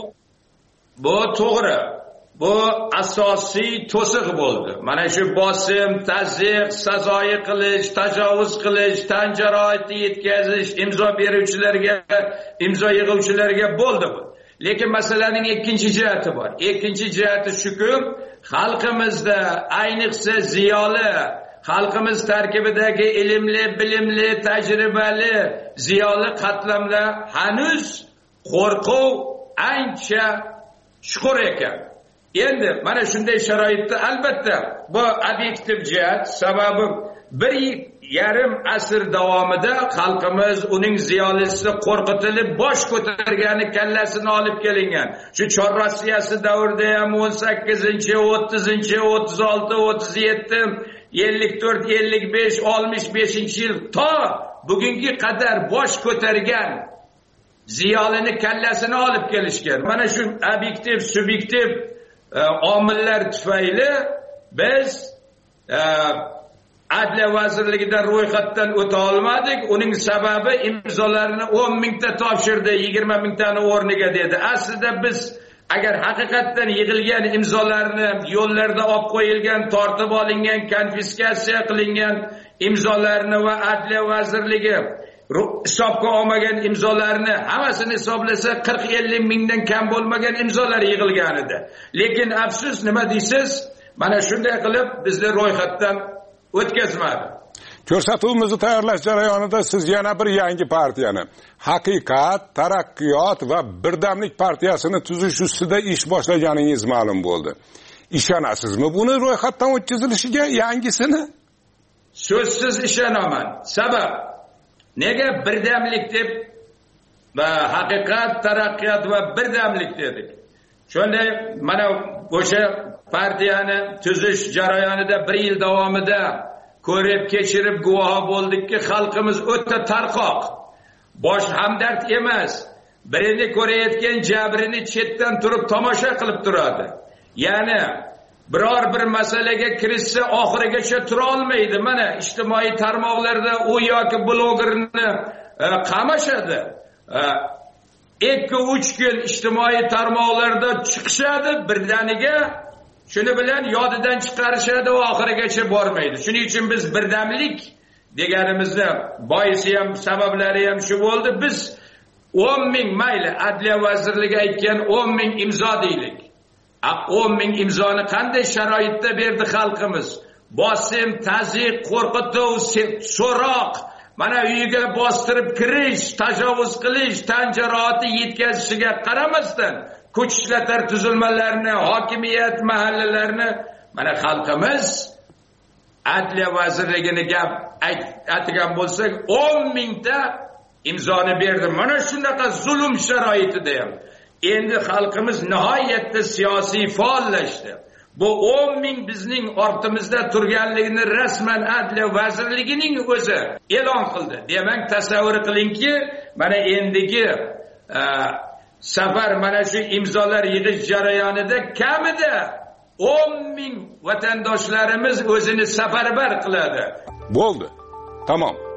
Bu to'g'ri. Bu asosiy to'siq bo'ldi. Mana shu bosim, tazyiq, sazoyi qilish, tajovuz qilish, tan jarohati yetkazish, imzo beruvchilarga, imzo yig'uvchilarga bo'ldi bu. Lekin masalaning ikkinchi jihati bor. Ikkinchi jihati shuki, xalqimizda ayniqsa ziyoli, xalqimiz tarkibidagi ilmli, bilimli, tajribali ziyoli qatlamlar hanuz qo'rquv ancha chuqur ekan. Endi mana shunday sharoitda albatta bu obyektiv jihat, sababi bir yarim asr davomida xalqimiz uning ziyolisi qo'rqitilib bosh ko'targani kallasini olib kelingan. Shu Chor Rossiyasi davrida ham o'n sakkizinchi, o'ttizinchi, o'ttiz olti, o'ttiz yetti, ellik to'rt, ellik besh, oltmish beshinchi yil to bugungi qadar bosh ko'targan ziyolini kallasini olib kelishgan. Mana shu obyektiv, subyektiv omillar tufayli biz Adliya vazirligidan ro'yxatdan o'ta olmadik. Uning sababi imzolarni o'n mingta topshirdi, yigirma mingtani o'rniga dedi. Aslida biz agar haqiqatdan yig'ilgan imzolarni yo'llarda olib qo'yilgan, tortib olingan, konfiskatsiya qilingan imzolarni va Adliya vazirligi hisobga olmagan imzolarni hammasini hisoblasa qirq ellik mingdan kam bo'lmagan imzolar yig'ilgan edi. Lekin afsus, nima deysiz? Mana shunday qilib bizni ro'yxatdan o'tkazmadi. Ko'rsatuvimizni tayyorlash jarayonida siz yana bir yangi partiyani, Haqiqat, Taraqqiyot va Birdamlik partiyasini tuzish ustida ish boshlaganingiz ma'lum bo'ldi. Ishonasizmi buni ro'yxatdan o'tkazilishiga yangisini? So'zsiz ishonaman. Sabab nega Birdamlik deb va Haqiqat, Taraqqiyot va Birdamlik dedik? Shunday mana o'sha partiyani tuzish jarayonida bir yil davomida ko'rib kechirib guvohi bo'ldikki, xalqimiz o'ta tarqoq. Bosh hamdard emas. Birini ko'rayotgan jabrini chetdan turib tomosha qilib turadi. Ya'ni biror bir masalaga kirishsa oxirigacha tura olmaydi. Mana ijtimoiy tarmoqlarda u yoki blogerni qamashadi. ikki uch kun ijtimoiy tarmoqlarda chiqishadi birdaniga, shuni bilan yodidan chiqarishadi va oxirigacha bormaydi. Shuning uchun biz birdamlik deganimizni boisi ham, sabablari ham shu bo'ldi. Biz o'n ming mayli Adliya vazirligi aytgan o'n ming imzo deylik. o'n ming imzoni qanday sharoitda berdi xalqimiz? Bosim, tazyiq, qo'rqituv, so'roq, mana uyiga bostirib kirish, tajovuz qilish, tan jarohati yetkazishiga qaramasdan kuch ishlatar tuzilmalarni, hokimiyat mahallalarni mana xalqimiz Adliya vazirligini gap aytgan bo'lsak o'n mingta imzoni berdi. Mana shunaqa zulm sharoitida ham endi xalqimiz nihoyatda siyosiy faollashdi. bu o'n ming bizning ortimizda turganligini rasman Adliya vazirligining o'zi e'lon qildi. Demak, tasavvur qilingki, mana endigi safar mana shu imzolar yig'ish jarayonida kamida o'n ming vatandoshlarimiz o'zini safarbar qiladi. Bo'ldi. Tamom.